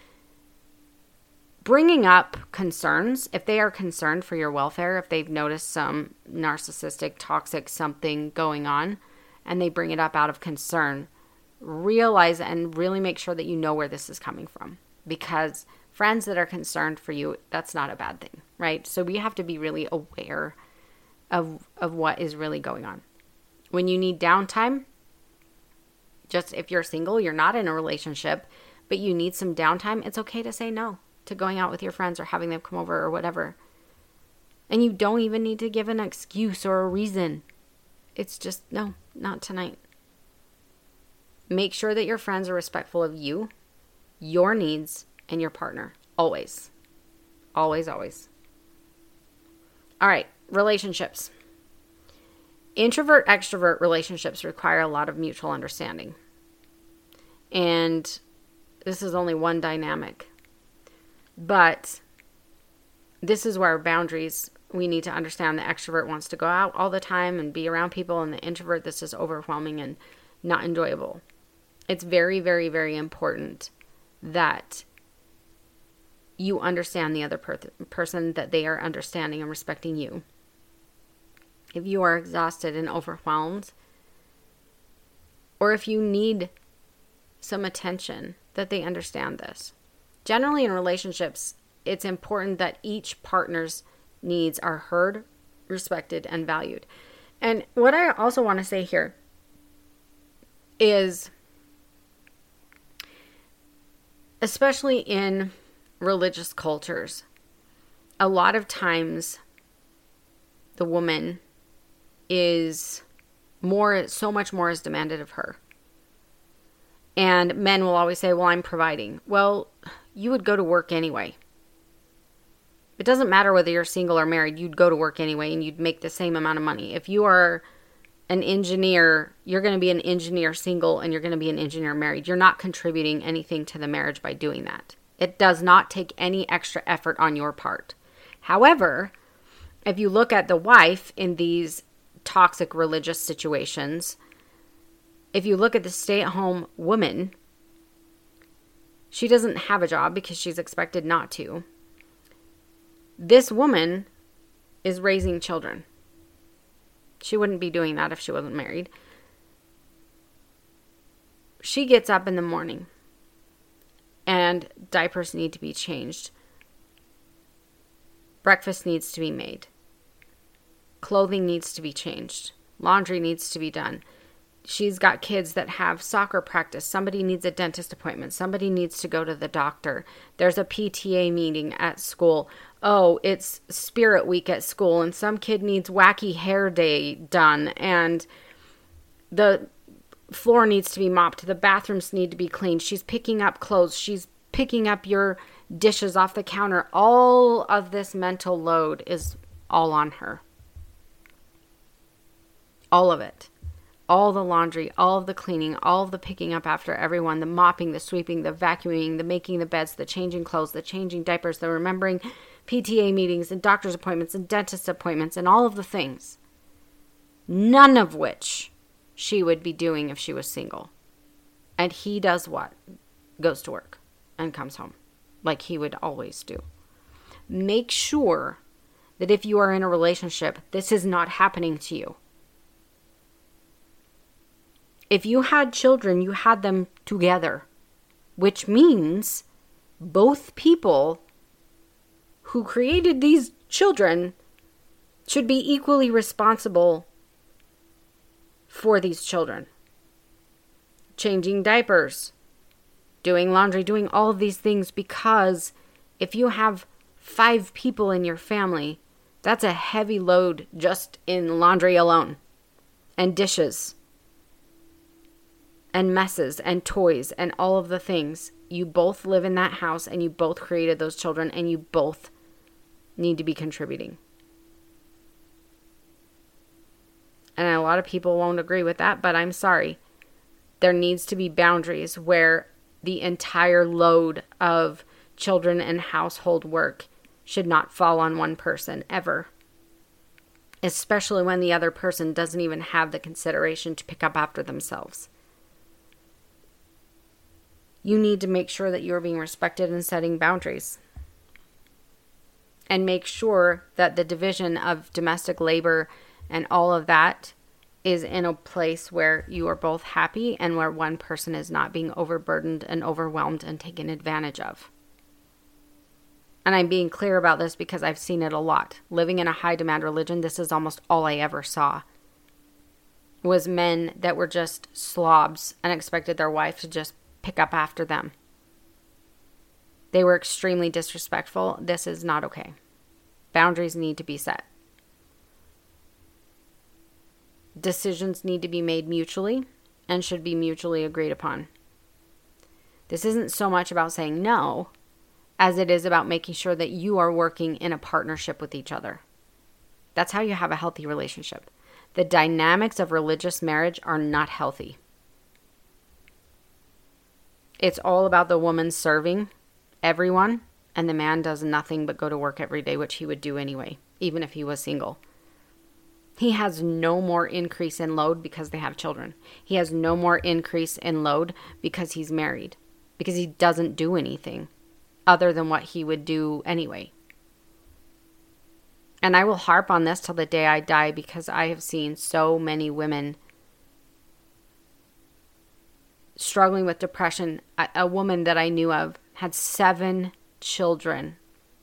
Bringing up concerns, if they are concerned for your welfare, if they've noticed some narcissistic, toxic something going on, and they bring it up out of concern, realize and really make sure that you know where this is coming from. Because friends that are concerned for you, that's not a bad thing, right? So we have to be really aware of, of what is really going on. When you need downtime, just if you're single, you're not in a relationship, but you need some downtime, it's okay to say no to going out with your friends or having them come over or whatever. And you don't even need to give an excuse or a reason. It's just, no, not tonight. Make sure that your friends are respectful of you, your needs, and your partner. Always. Always, always. All right, relationships. Introvert-extrovert relationships require a lot of mutual understanding. And this is only one dynamic. But this is where boundaries, we need to understand the extrovert wants to go out all the time and be around people, and the introvert, this is overwhelming and not enjoyable. It's very, very, very important that you understand the other per- person, that they are understanding and respecting you. If you are exhausted and overwhelmed, or if you need some attention, that they understand this. Generally in relationships, it's important that each partner's needs are heard, respected, and valued. And what I also want to say here is especially in religious cultures, a lot of times the woman is more, so much more is demanded of her. And men will always say, well, I'm providing. Well, you would go to work anyway. It doesn't matter whether you're single or married, you'd go to work anyway and you'd make the same amount of money. If you are an engineer, you're going to be an engineer single and you're going to be an engineer married. You're not contributing anything to the marriage by doing that. It does not take any extra effort on your part. However, if you look at the wife in these toxic religious situations, if you look at the stay-at-home woman, she doesn't have a job because she's expected not to. This woman is raising children. She wouldn't be doing that if she wasn't married. She gets up in the morning and diapers need to be changed. Breakfast needs to be made. Clothing needs to be changed. Laundry needs to be done. She's got kids that have soccer practice. Somebody needs a dentist appointment. Somebody needs to go to the doctor. There's a P T A meeting at school. Oh, it's Spirit Week at school and some kid needs wacky hair day done and the floor needs to be mopped. The bathrooms need to be cleaned. She's picking up clothes. She's picking up your dishes off the counter. All of this mental load is all on her. All of it. All the laundry, all of the cleaning, all of the picking up after everyone, the mopping, the sweeping, the vacuuming, the making the beds, the changing clothes, the changing diapers, the remembering P T A meetings and doctor's appointments and dentist appointments and all of the things. None of which she would be doing if she was single. And he does what? Goes to work and comes home like he would always do. Make sure that if you are in a relationship, this is not happening to you. If you had children, you had them together, which means both people who created these children should be equally responsible for these children. Changing diapers, doing laundry, doing all of these things, because if you have five people in your family, that's a heavy load just in laundry alone and dishes. And messes and toys and all of the things. You both live in that house and you both created those children and you both need to be contributing. And a lot of people won't agree with that, but I'm sorry. There needs to be boundaries where the entire load of children and household work should not fall on one person ever. Especially when the other person doesn't even have the consideration to pick up after themselves. You need to make sure that you're being respected and setting boundaries. And make sure that the division of domestic labor and all of that is in a place where you are both happy and where one person is not being overburdened and overwhelmed and taken advantage of. And I'm being clear about this because I've seen it a lot. Living in a high demand religion, this is almost all I ever saw. Was men that were just slobs and expected their wife to just pick up after them. They were extremely disrespectful. This is not okay. Boundaries need to be set. Decisions need to be made mutually and should be mutually agreed upon. This isn't so much about saying no as it is about making sure that you are working in a partnership with each other. That's how you have a healthy relationship. The dynamics of religious marriage are not healthy. It's all about the woman serving everyone, and the man does nothing but go to work every day, which he would do anyway, even if he was single. He has no more increase in load because they have children. He has no more increase in load because he's married, because he doesn't do anything other than what he would do anyway. And I will harp on this till the day I die because I have seen so many women struggling with depression. A, a woman that I knew of had seven children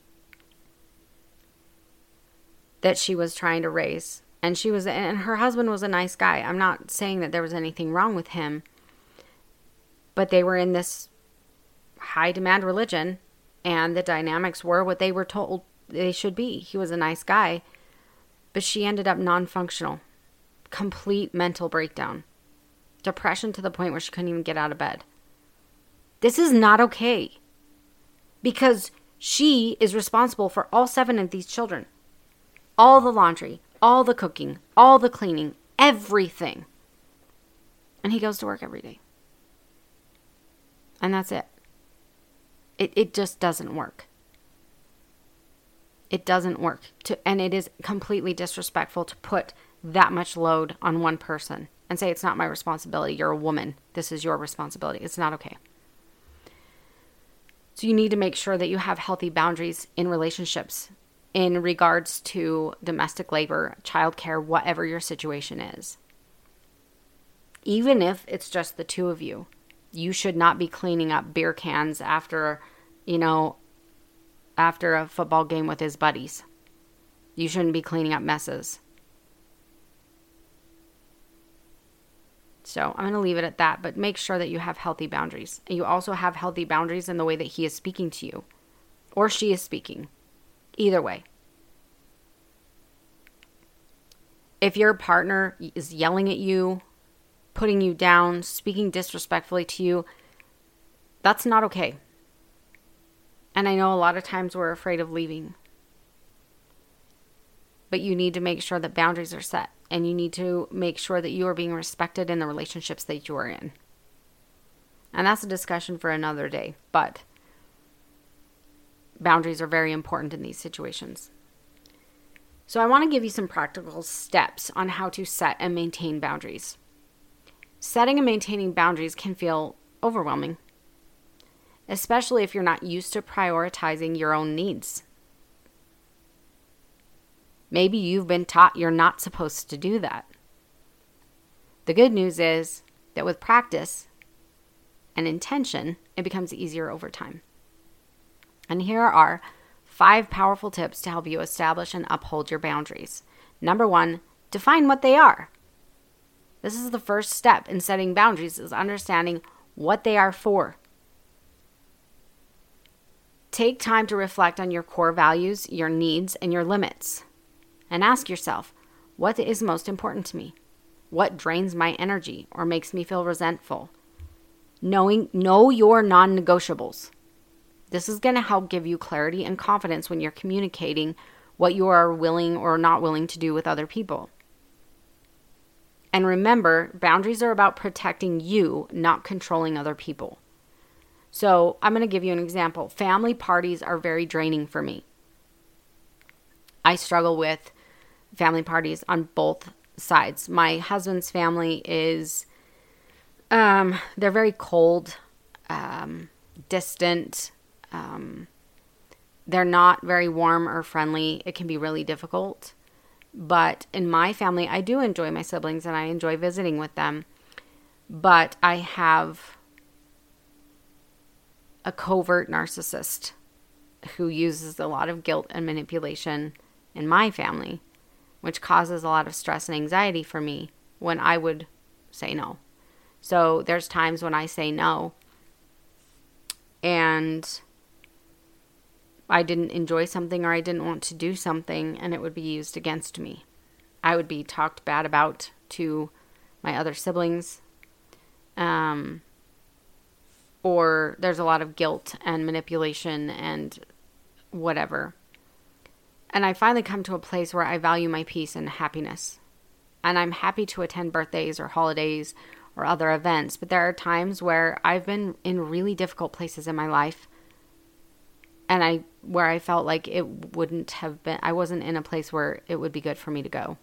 that she was trying to raise. And she was, and her husband was a nice guy. I'm not saying that there was anything wrong with him, but they were in this high demand religion, and the dynamics were what they were told they should be. He was a nice guy, but she ended up non-functional, complete mental breakdown, depression to the point where she couldn't even get out of bed. This is not okay, because she is responsible for all seven of these children. All the laundry, all the cooking, all the cleaning, everything. And he goes to work every day. And that's it. It it just doesn't work. It doesn't work. To, and it is completely disrespectful to put that much load on one person and say, it's not my responsibility. You're a woman. This is your responsibility. It's not okay. So you need to make sure that you have healthy boundaries in relationships in regards to domestic labor, childcare, whatever your situation is. Even if it's just the two of you, you should not be cleaning up beer cans after, you know, after a football game with his buddies. You shouldn't be cleaning up messes. So I'm going to leave it at that, but make sure that you have healthy boundaries. And you also have healthy boundaries in the way that he is speaking to you, or she is speaking. Either way. If your partner is yelling at you, putting you down, speaking disrespectfully to you, that's not okay. And I know a lot of times we're afraid of leaving. But you need to make sure that boundaries are set. And you need to make sure that you are being respected in the relationships that you are in. And that's a discussion for another day. But boundaries are very important in these situations. So I want to give you some practical steps on how to set and maintain boundaries. Setting and maintaining boundaries can feel overwhelming, especially if you're not used to prioritizing your own needs. Maybe you've been taught you're not supposed to do that. The good news is that with practice and intention, it becomes easier over time. And here are five powerful tips to help you establish and uphold your boundaries. Number one, define what they are. This is the first step in setting boundaries, is understanding what they are for. Take time to reflect on your core values, your needs, and your limits. And ask yourself, what is most important to me? What drains my energy or makes me feel resentful? Knowing, know your non-negotiables. This is going to help give you clarity and confidence when you're communicating what you are willing or not willing to do with other people. And remember, boundaries are about protecting you, not controlling other people. So I'm going to give you an example. Family parties are very draining for me. I struggle with family parties on both sides. My husband's family is, um, they're very cold, um, distant. Um, they're not very warm or friendly. It can be really difficult. But in my family, I do enjoy my siblings and I enjoy visiting with them. But I have a covert narcissist who uses a lot of guilt and manipulation in my family, which causes a lot of stress and anxiety for me when I would say no. So there's times when I say no and I didn't enjoy something or I didn't want to do something, and it would be used against me. I would be talked bad about to my other siblings. Um, or there's a lot of guilt and manipulation and whatever. And I finally come to a place where I value my peace and happiness. And I'm happy to attend birthdays or holidays or other events. But there are times where I've been in really difficult places in my life. And I, where I felt like it wouldn't have been, I wasn't in a place where it would be good for me to go.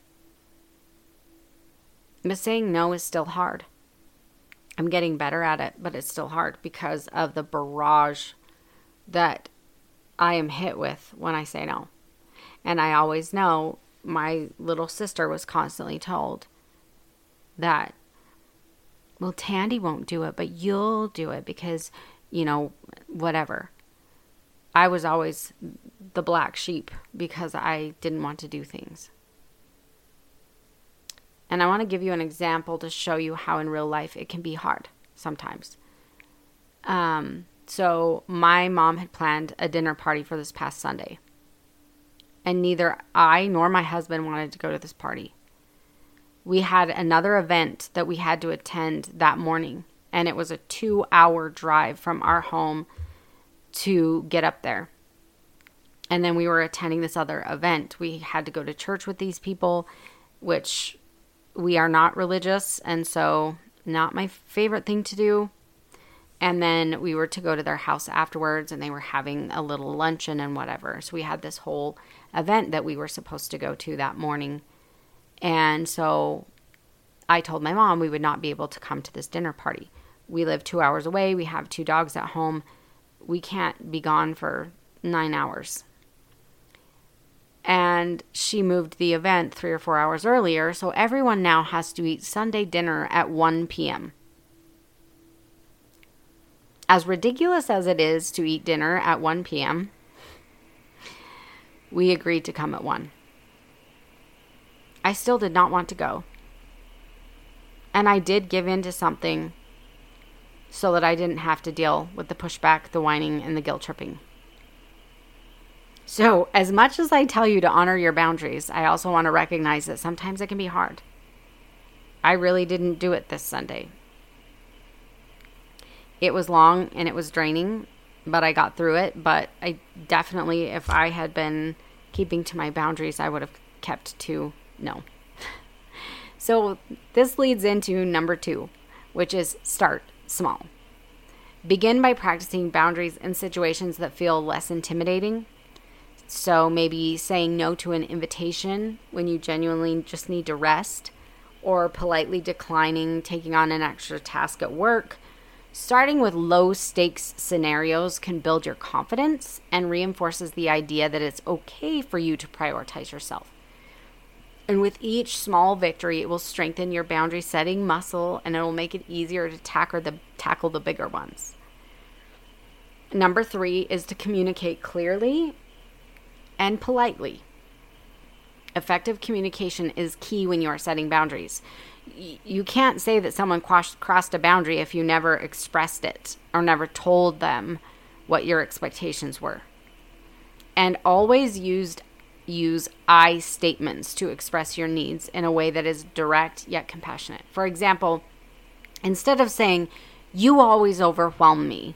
But saying no is still hard. I'm getting better at it, but it's still hard because of the barrage that I am hit with when I say no. And I always know my little sister was constantly told that, well, Tandy won't do it, but you'll do it because, you know, whatever. I was always the black sheep because I didn't want to do things. And I want to give you an example to show you how in real life it can be hard sometimes. Um, So my mom had planned a dinner party for this past Sunday. And neither I nor my husband wanted to go to this party. We had another event that we had to attend that morning. And it was a two-hour drive from our home to get up there. And then we were attending this other event. We had to go to church with these people, which we are not religious. And so not my favorite thing to do. And then we were to go to their house afterwards, and they were having a little luncheon and whatever. So we had this whole event that we were supposed to go to that morning. And so I told my mom we would not be able to come to this dinner party. We live two hours away. We have two dogs at home. We can't be gone for nine hours. And she moved the event three or four hours earlier. So everyone now has to eat Sunday dinner at one p.m. As ridiculous as it is to eat dinner at one p.m., we agreed to come at one. I still did not want to go. And I did give in to something so that I didn't have to deal with the pushback, the whining, and the guilt tripping. So, as much as I tell you to honor your boundaries, I also want to recognize that sometimes it can be hard. I really didn't do it this Sunday. It was long and it was draining, but I got through it. But I definitely, if I had been keeping to my boundaries, I would have kept to no. So this leads into number two, which is start small. Begin by practicing boundaries in situations that feel less intimidating. So maybe saying no to an invitation when you genuinely just need to rest, or politely declining taking on an extra task at work. Starting with low-stakes scenarios can build your confidence and reinforces the idea that it's okay for you to prioritize yourself. And with each small victory, it will strengthen your boundary setting muscle, and it will make it easier to tackle the, tackle the bigger ones. Number three is to communicate clearly and politely. Effective communication is key when you are setting boundaries. You can't say that someone crossed a boundary if you never expressed it or never told them what your expectations were. And always used, use I statements to express your needs in a way that is direct yet compassionate. For example, instead of saying, "You always overwhelm me,"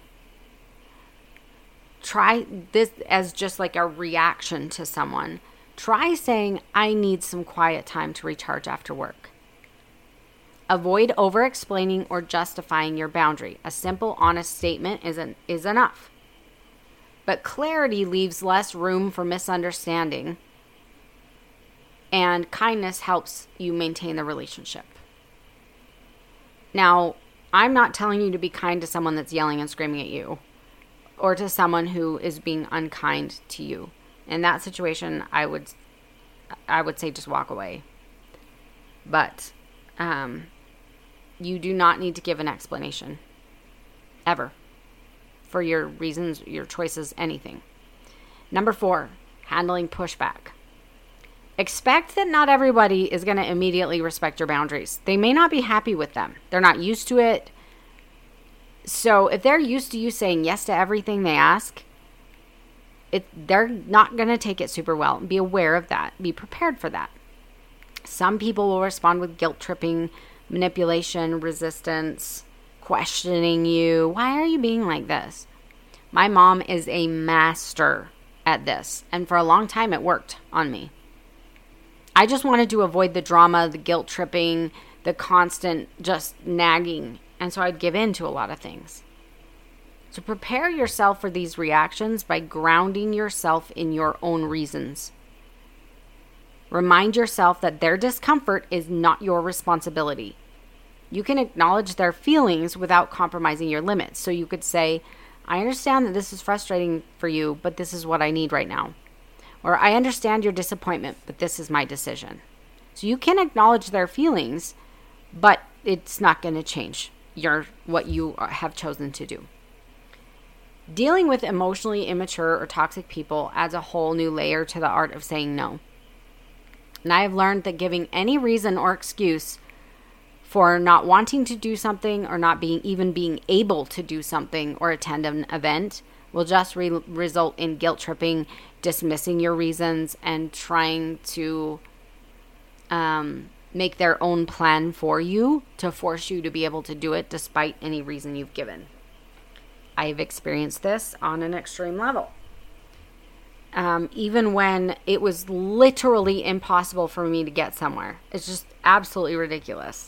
try this as just like a reaction to someone. Try saying, "I need some quiet time to recharge after work." Avoid over-explaining or justifying your boundary. A simple, honest statement is, an, is enough. But clarity leaves less room for misunderstanding, and kindness helps you maintain the relationship. Now, I'm not telling you to be kind to someone that's yelling and screaming at you, or to someone who is being unkind to you. In that situation, I would, I would say just walk away. But um, you do not need to give an explanation, ever, for your reasons, your choices, anything. Number four, handling pushback. Expect that not everybody is going to immediately respect your boundaries. They may not be happy with them. They're not used to it. So if they're used to you saying yes to everything they ask, it, they're not going to take it super well. Be aware of that. Be prepared for that. Some people will respond with guilt tripping, manipulation, resistance, questioning you. Why are you being like this? My mom is a master at this, and for a long time it worked on me. I just wanted to avoid the drama, the guilt tripping, the constant just nagging, and so I'd give in to a lot of things. So prepare yourself for these reactions by grounding yourself in your own reasons. Remind yourself that their discomfort is not your responsibility. You can acknowledge their feelings without compromising your limits. So you could say, "I understand that this is frustrating for you, but this is what I need right now." Or, "I understand your disappointment, but this is my decision." So you can acknowledge their feelings, but it's not going to change your what you have chosen to do. Dealing with emotionally immature or toxic people adds a whole new layer to the art of saying no. And I have learned that giving any reason or excuse for not wanting to do something or not being even being able to do something or attend an event will just re- result in guilt tripping, dismissing your reasons, and trying to um, make their own plan for you to force you to be able to do it despite any reason you've given. I've experienced this on an extreme level. Um, even when it was literally impossible for me to get somewhere. It's just absolutely ridiculous.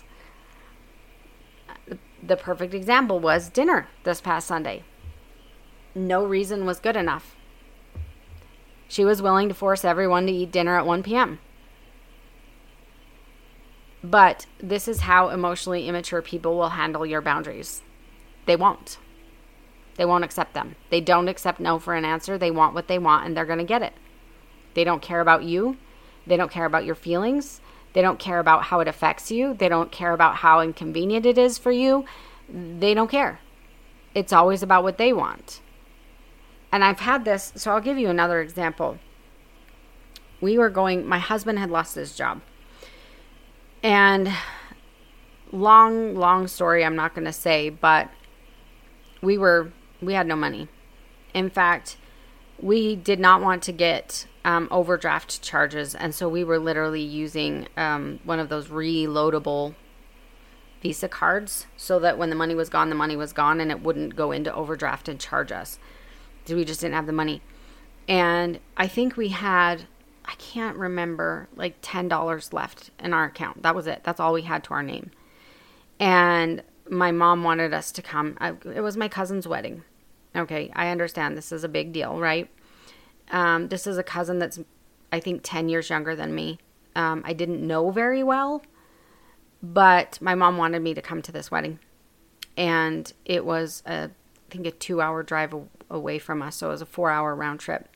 The perfect example was dinner this past Sunday. No reason was good enough. She was willing to force everyone to eat dinner at one p.m. But this is how emotionally immature people will handle your boundaries. They won't. They won't accept them. They don't accept no for an answer. They want what they want, and they're going to get it. They don't care about you. They don't care about your feelings. They don't care about how it affects you. They don't care about how inconvenient it is for you. They don't care. It's always about what they want. And I've had this, so I'll give you another example. We were going, my husband had lost his job. And long, long story I'm not going to say, but we were, we had no money. In fact, we did not want to get um, overdraft charges. And so we were literally using um, one of those reloadable Visa cards so that when the money was gone, the money was gone and it wouldn't go into overdraft and charge us. We just didn't have the money. And I think we had, I can't remember, like ten dollars left in our account. That was it. That's all we had to our name. And my mom wanted us to come. I, it was my cousin's wedding. Okay, I understand this is a big deal, right? Um, this is a cousin that's, I think, ten years younger than me. Um, I didn't know very well, but my mom wanted me to come to this wedding. And it was, a, I think, a two-hour drive away from us, so it was a four-hour round trip.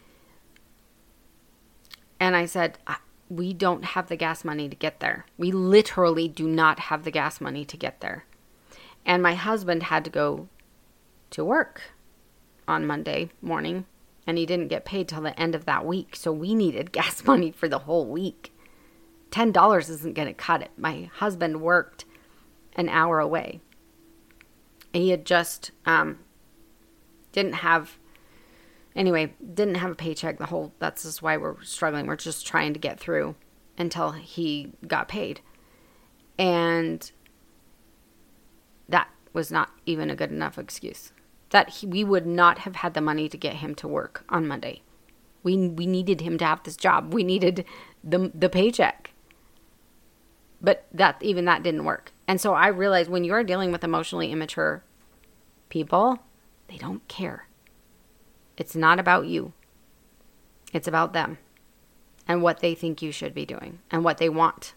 And I said, we don't have the gas money to get there. We literally do not have the gas money to get there. And my husband had to go to work on Monday morning, and he didn't get paid till the end of that week. So we needed gas money for the whole week. ten dollars isn't going to cut it. My husband worked an hour away. He had just um, didn't have, anyway, didn't have a paycheck the whole, that's just why we're struggling. We're just trying to get through until he got paid. And that was not even a good enough excuse. That he, we would not have had the money to get him to work on Monday. We we needed him to have this job. We needed the the paycheck. But that even that didn't work. And so I realized when you're dealing with emotionally immature people, they don't care. It's not about you. It's about them and what they think you should be doing and what they want.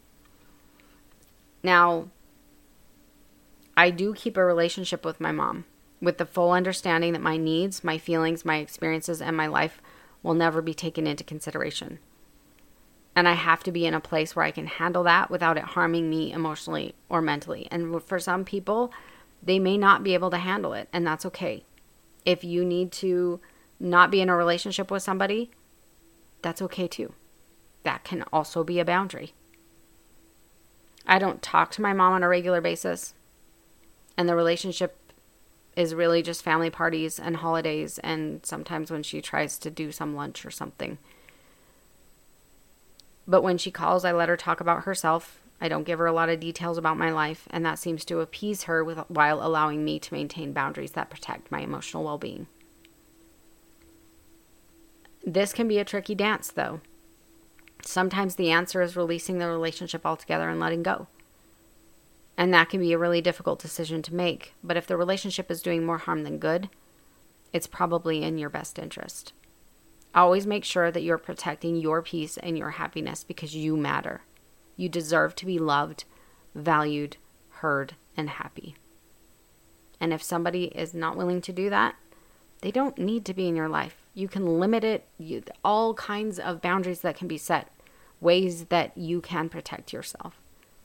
Now, I do keep a relationship with my mom with the full understanding that my needs, my feelings, my experiences, and my life will never be taken into consideration. And I have to be in a place where I can handle that without it harming me emotionally or mentally. And for some people, they may not be able to handle it, and that's okay. If you need to not be in a relationship with somebody, that's okay too. That can also be a boundary. I don't talk to my mom on a regular basis, and the relationship is really just family parties and holidays, and sometimes when she tries to do some lunch or something. But when she calls, I let her talk about herself. I don't give her a lot of details about my life, and that seems to appease her with, while allowing me to maintain boundaries that protect my emotional well-being. This can be a tricky dance, though. Sometimes the answer is releasing the relationship altogether and letting go. And that can be a really difficult decision to make. But if the relationship is doing more harm than good, it's probably in your best interest. Always make sure that you're protecting your peace and your happiness because you matter. You deserve to be loved, valued, heard, and happy. And if somebody is not willing to do that, they don't need to be in your life. You can limit it, you, all kinds of boundaries that can be set, ways that you can protect yourself.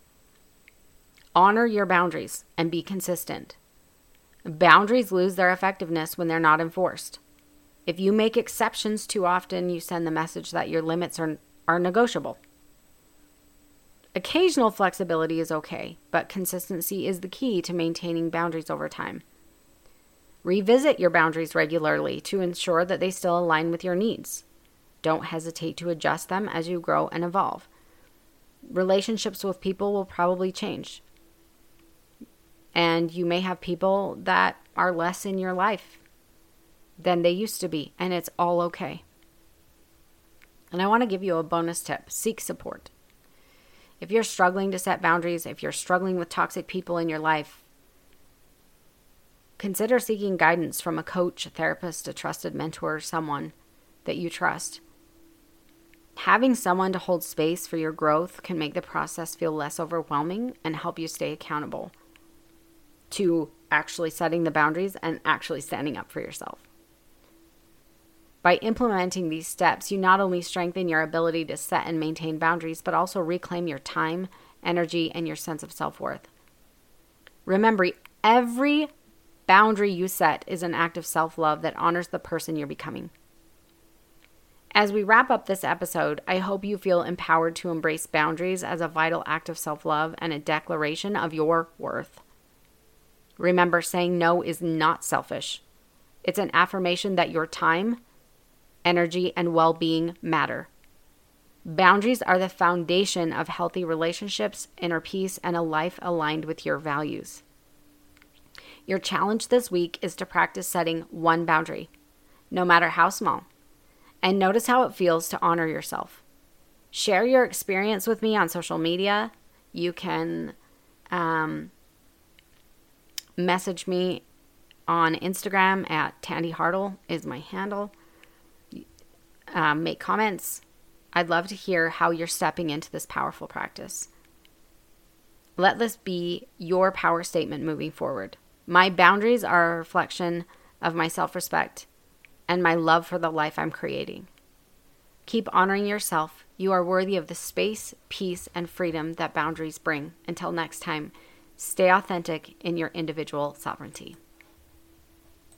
Honor your boundaries and be consistent. Boundaries lose their effectiveness when they're not enforced. If you make exceptions too often, you send the message that your limits are, are negotiable. Occasional flexibility is okay, but consistency is the key to maintaining boundaries over time. Revisit your boundaries regularly to ensure that they still align with your needs. Don't hesitate to adjust them as you grow and evolve. Relationships with people will probably change. And you may have people that are less in your life than they used to be, and it's all okay. And I want to give you a bonus tip. Seek support. If you're struggling to set boundaries, if you're struggling with toxic people in your life, consider seeking guidance from a coach, a therapist, a trusted mentor, someone that you trust. Having someone to hold space for your growth can make the process feel less overwhelming and help you stay accountable to actually setting the boundaries and actually standing up for yourself. By implementing these steps, you not only strengthen your ability to set and maintain boundaries, but also reclaim your time, energy, and your sense of self-worth. Remember, every boundary you set is an act of self-love that honors the person you're becoming. As we wrap up this episode, I hope you feel empowered to embrace boundaries as a vital act of self-love and a declaration of your worth. Remember, saying no is not selfish. It's an affirmation that your time, energy, and well-being matter. Boundaries are the foundation of healthy relationships, inner peace, and a life aligned with your values. Your challenge this week is to practice setting one boundary, no matter how small, and notice how it feels to honor yourself. Share your experience with me on social media. You can um, message me on Instagram at Tandy Hartle is my handle. Um, make comments. I'd love to hear how you're stepping into this powerful practice. Let this be your power statement moving forward. My boundaries are a reflection of my self-respect and my love for the life I'm creating. Keep honoring yourself. You are worthy of the space, peace, and freedom that boundaries bring. Until next time, stay authentic in your individual sovereignty.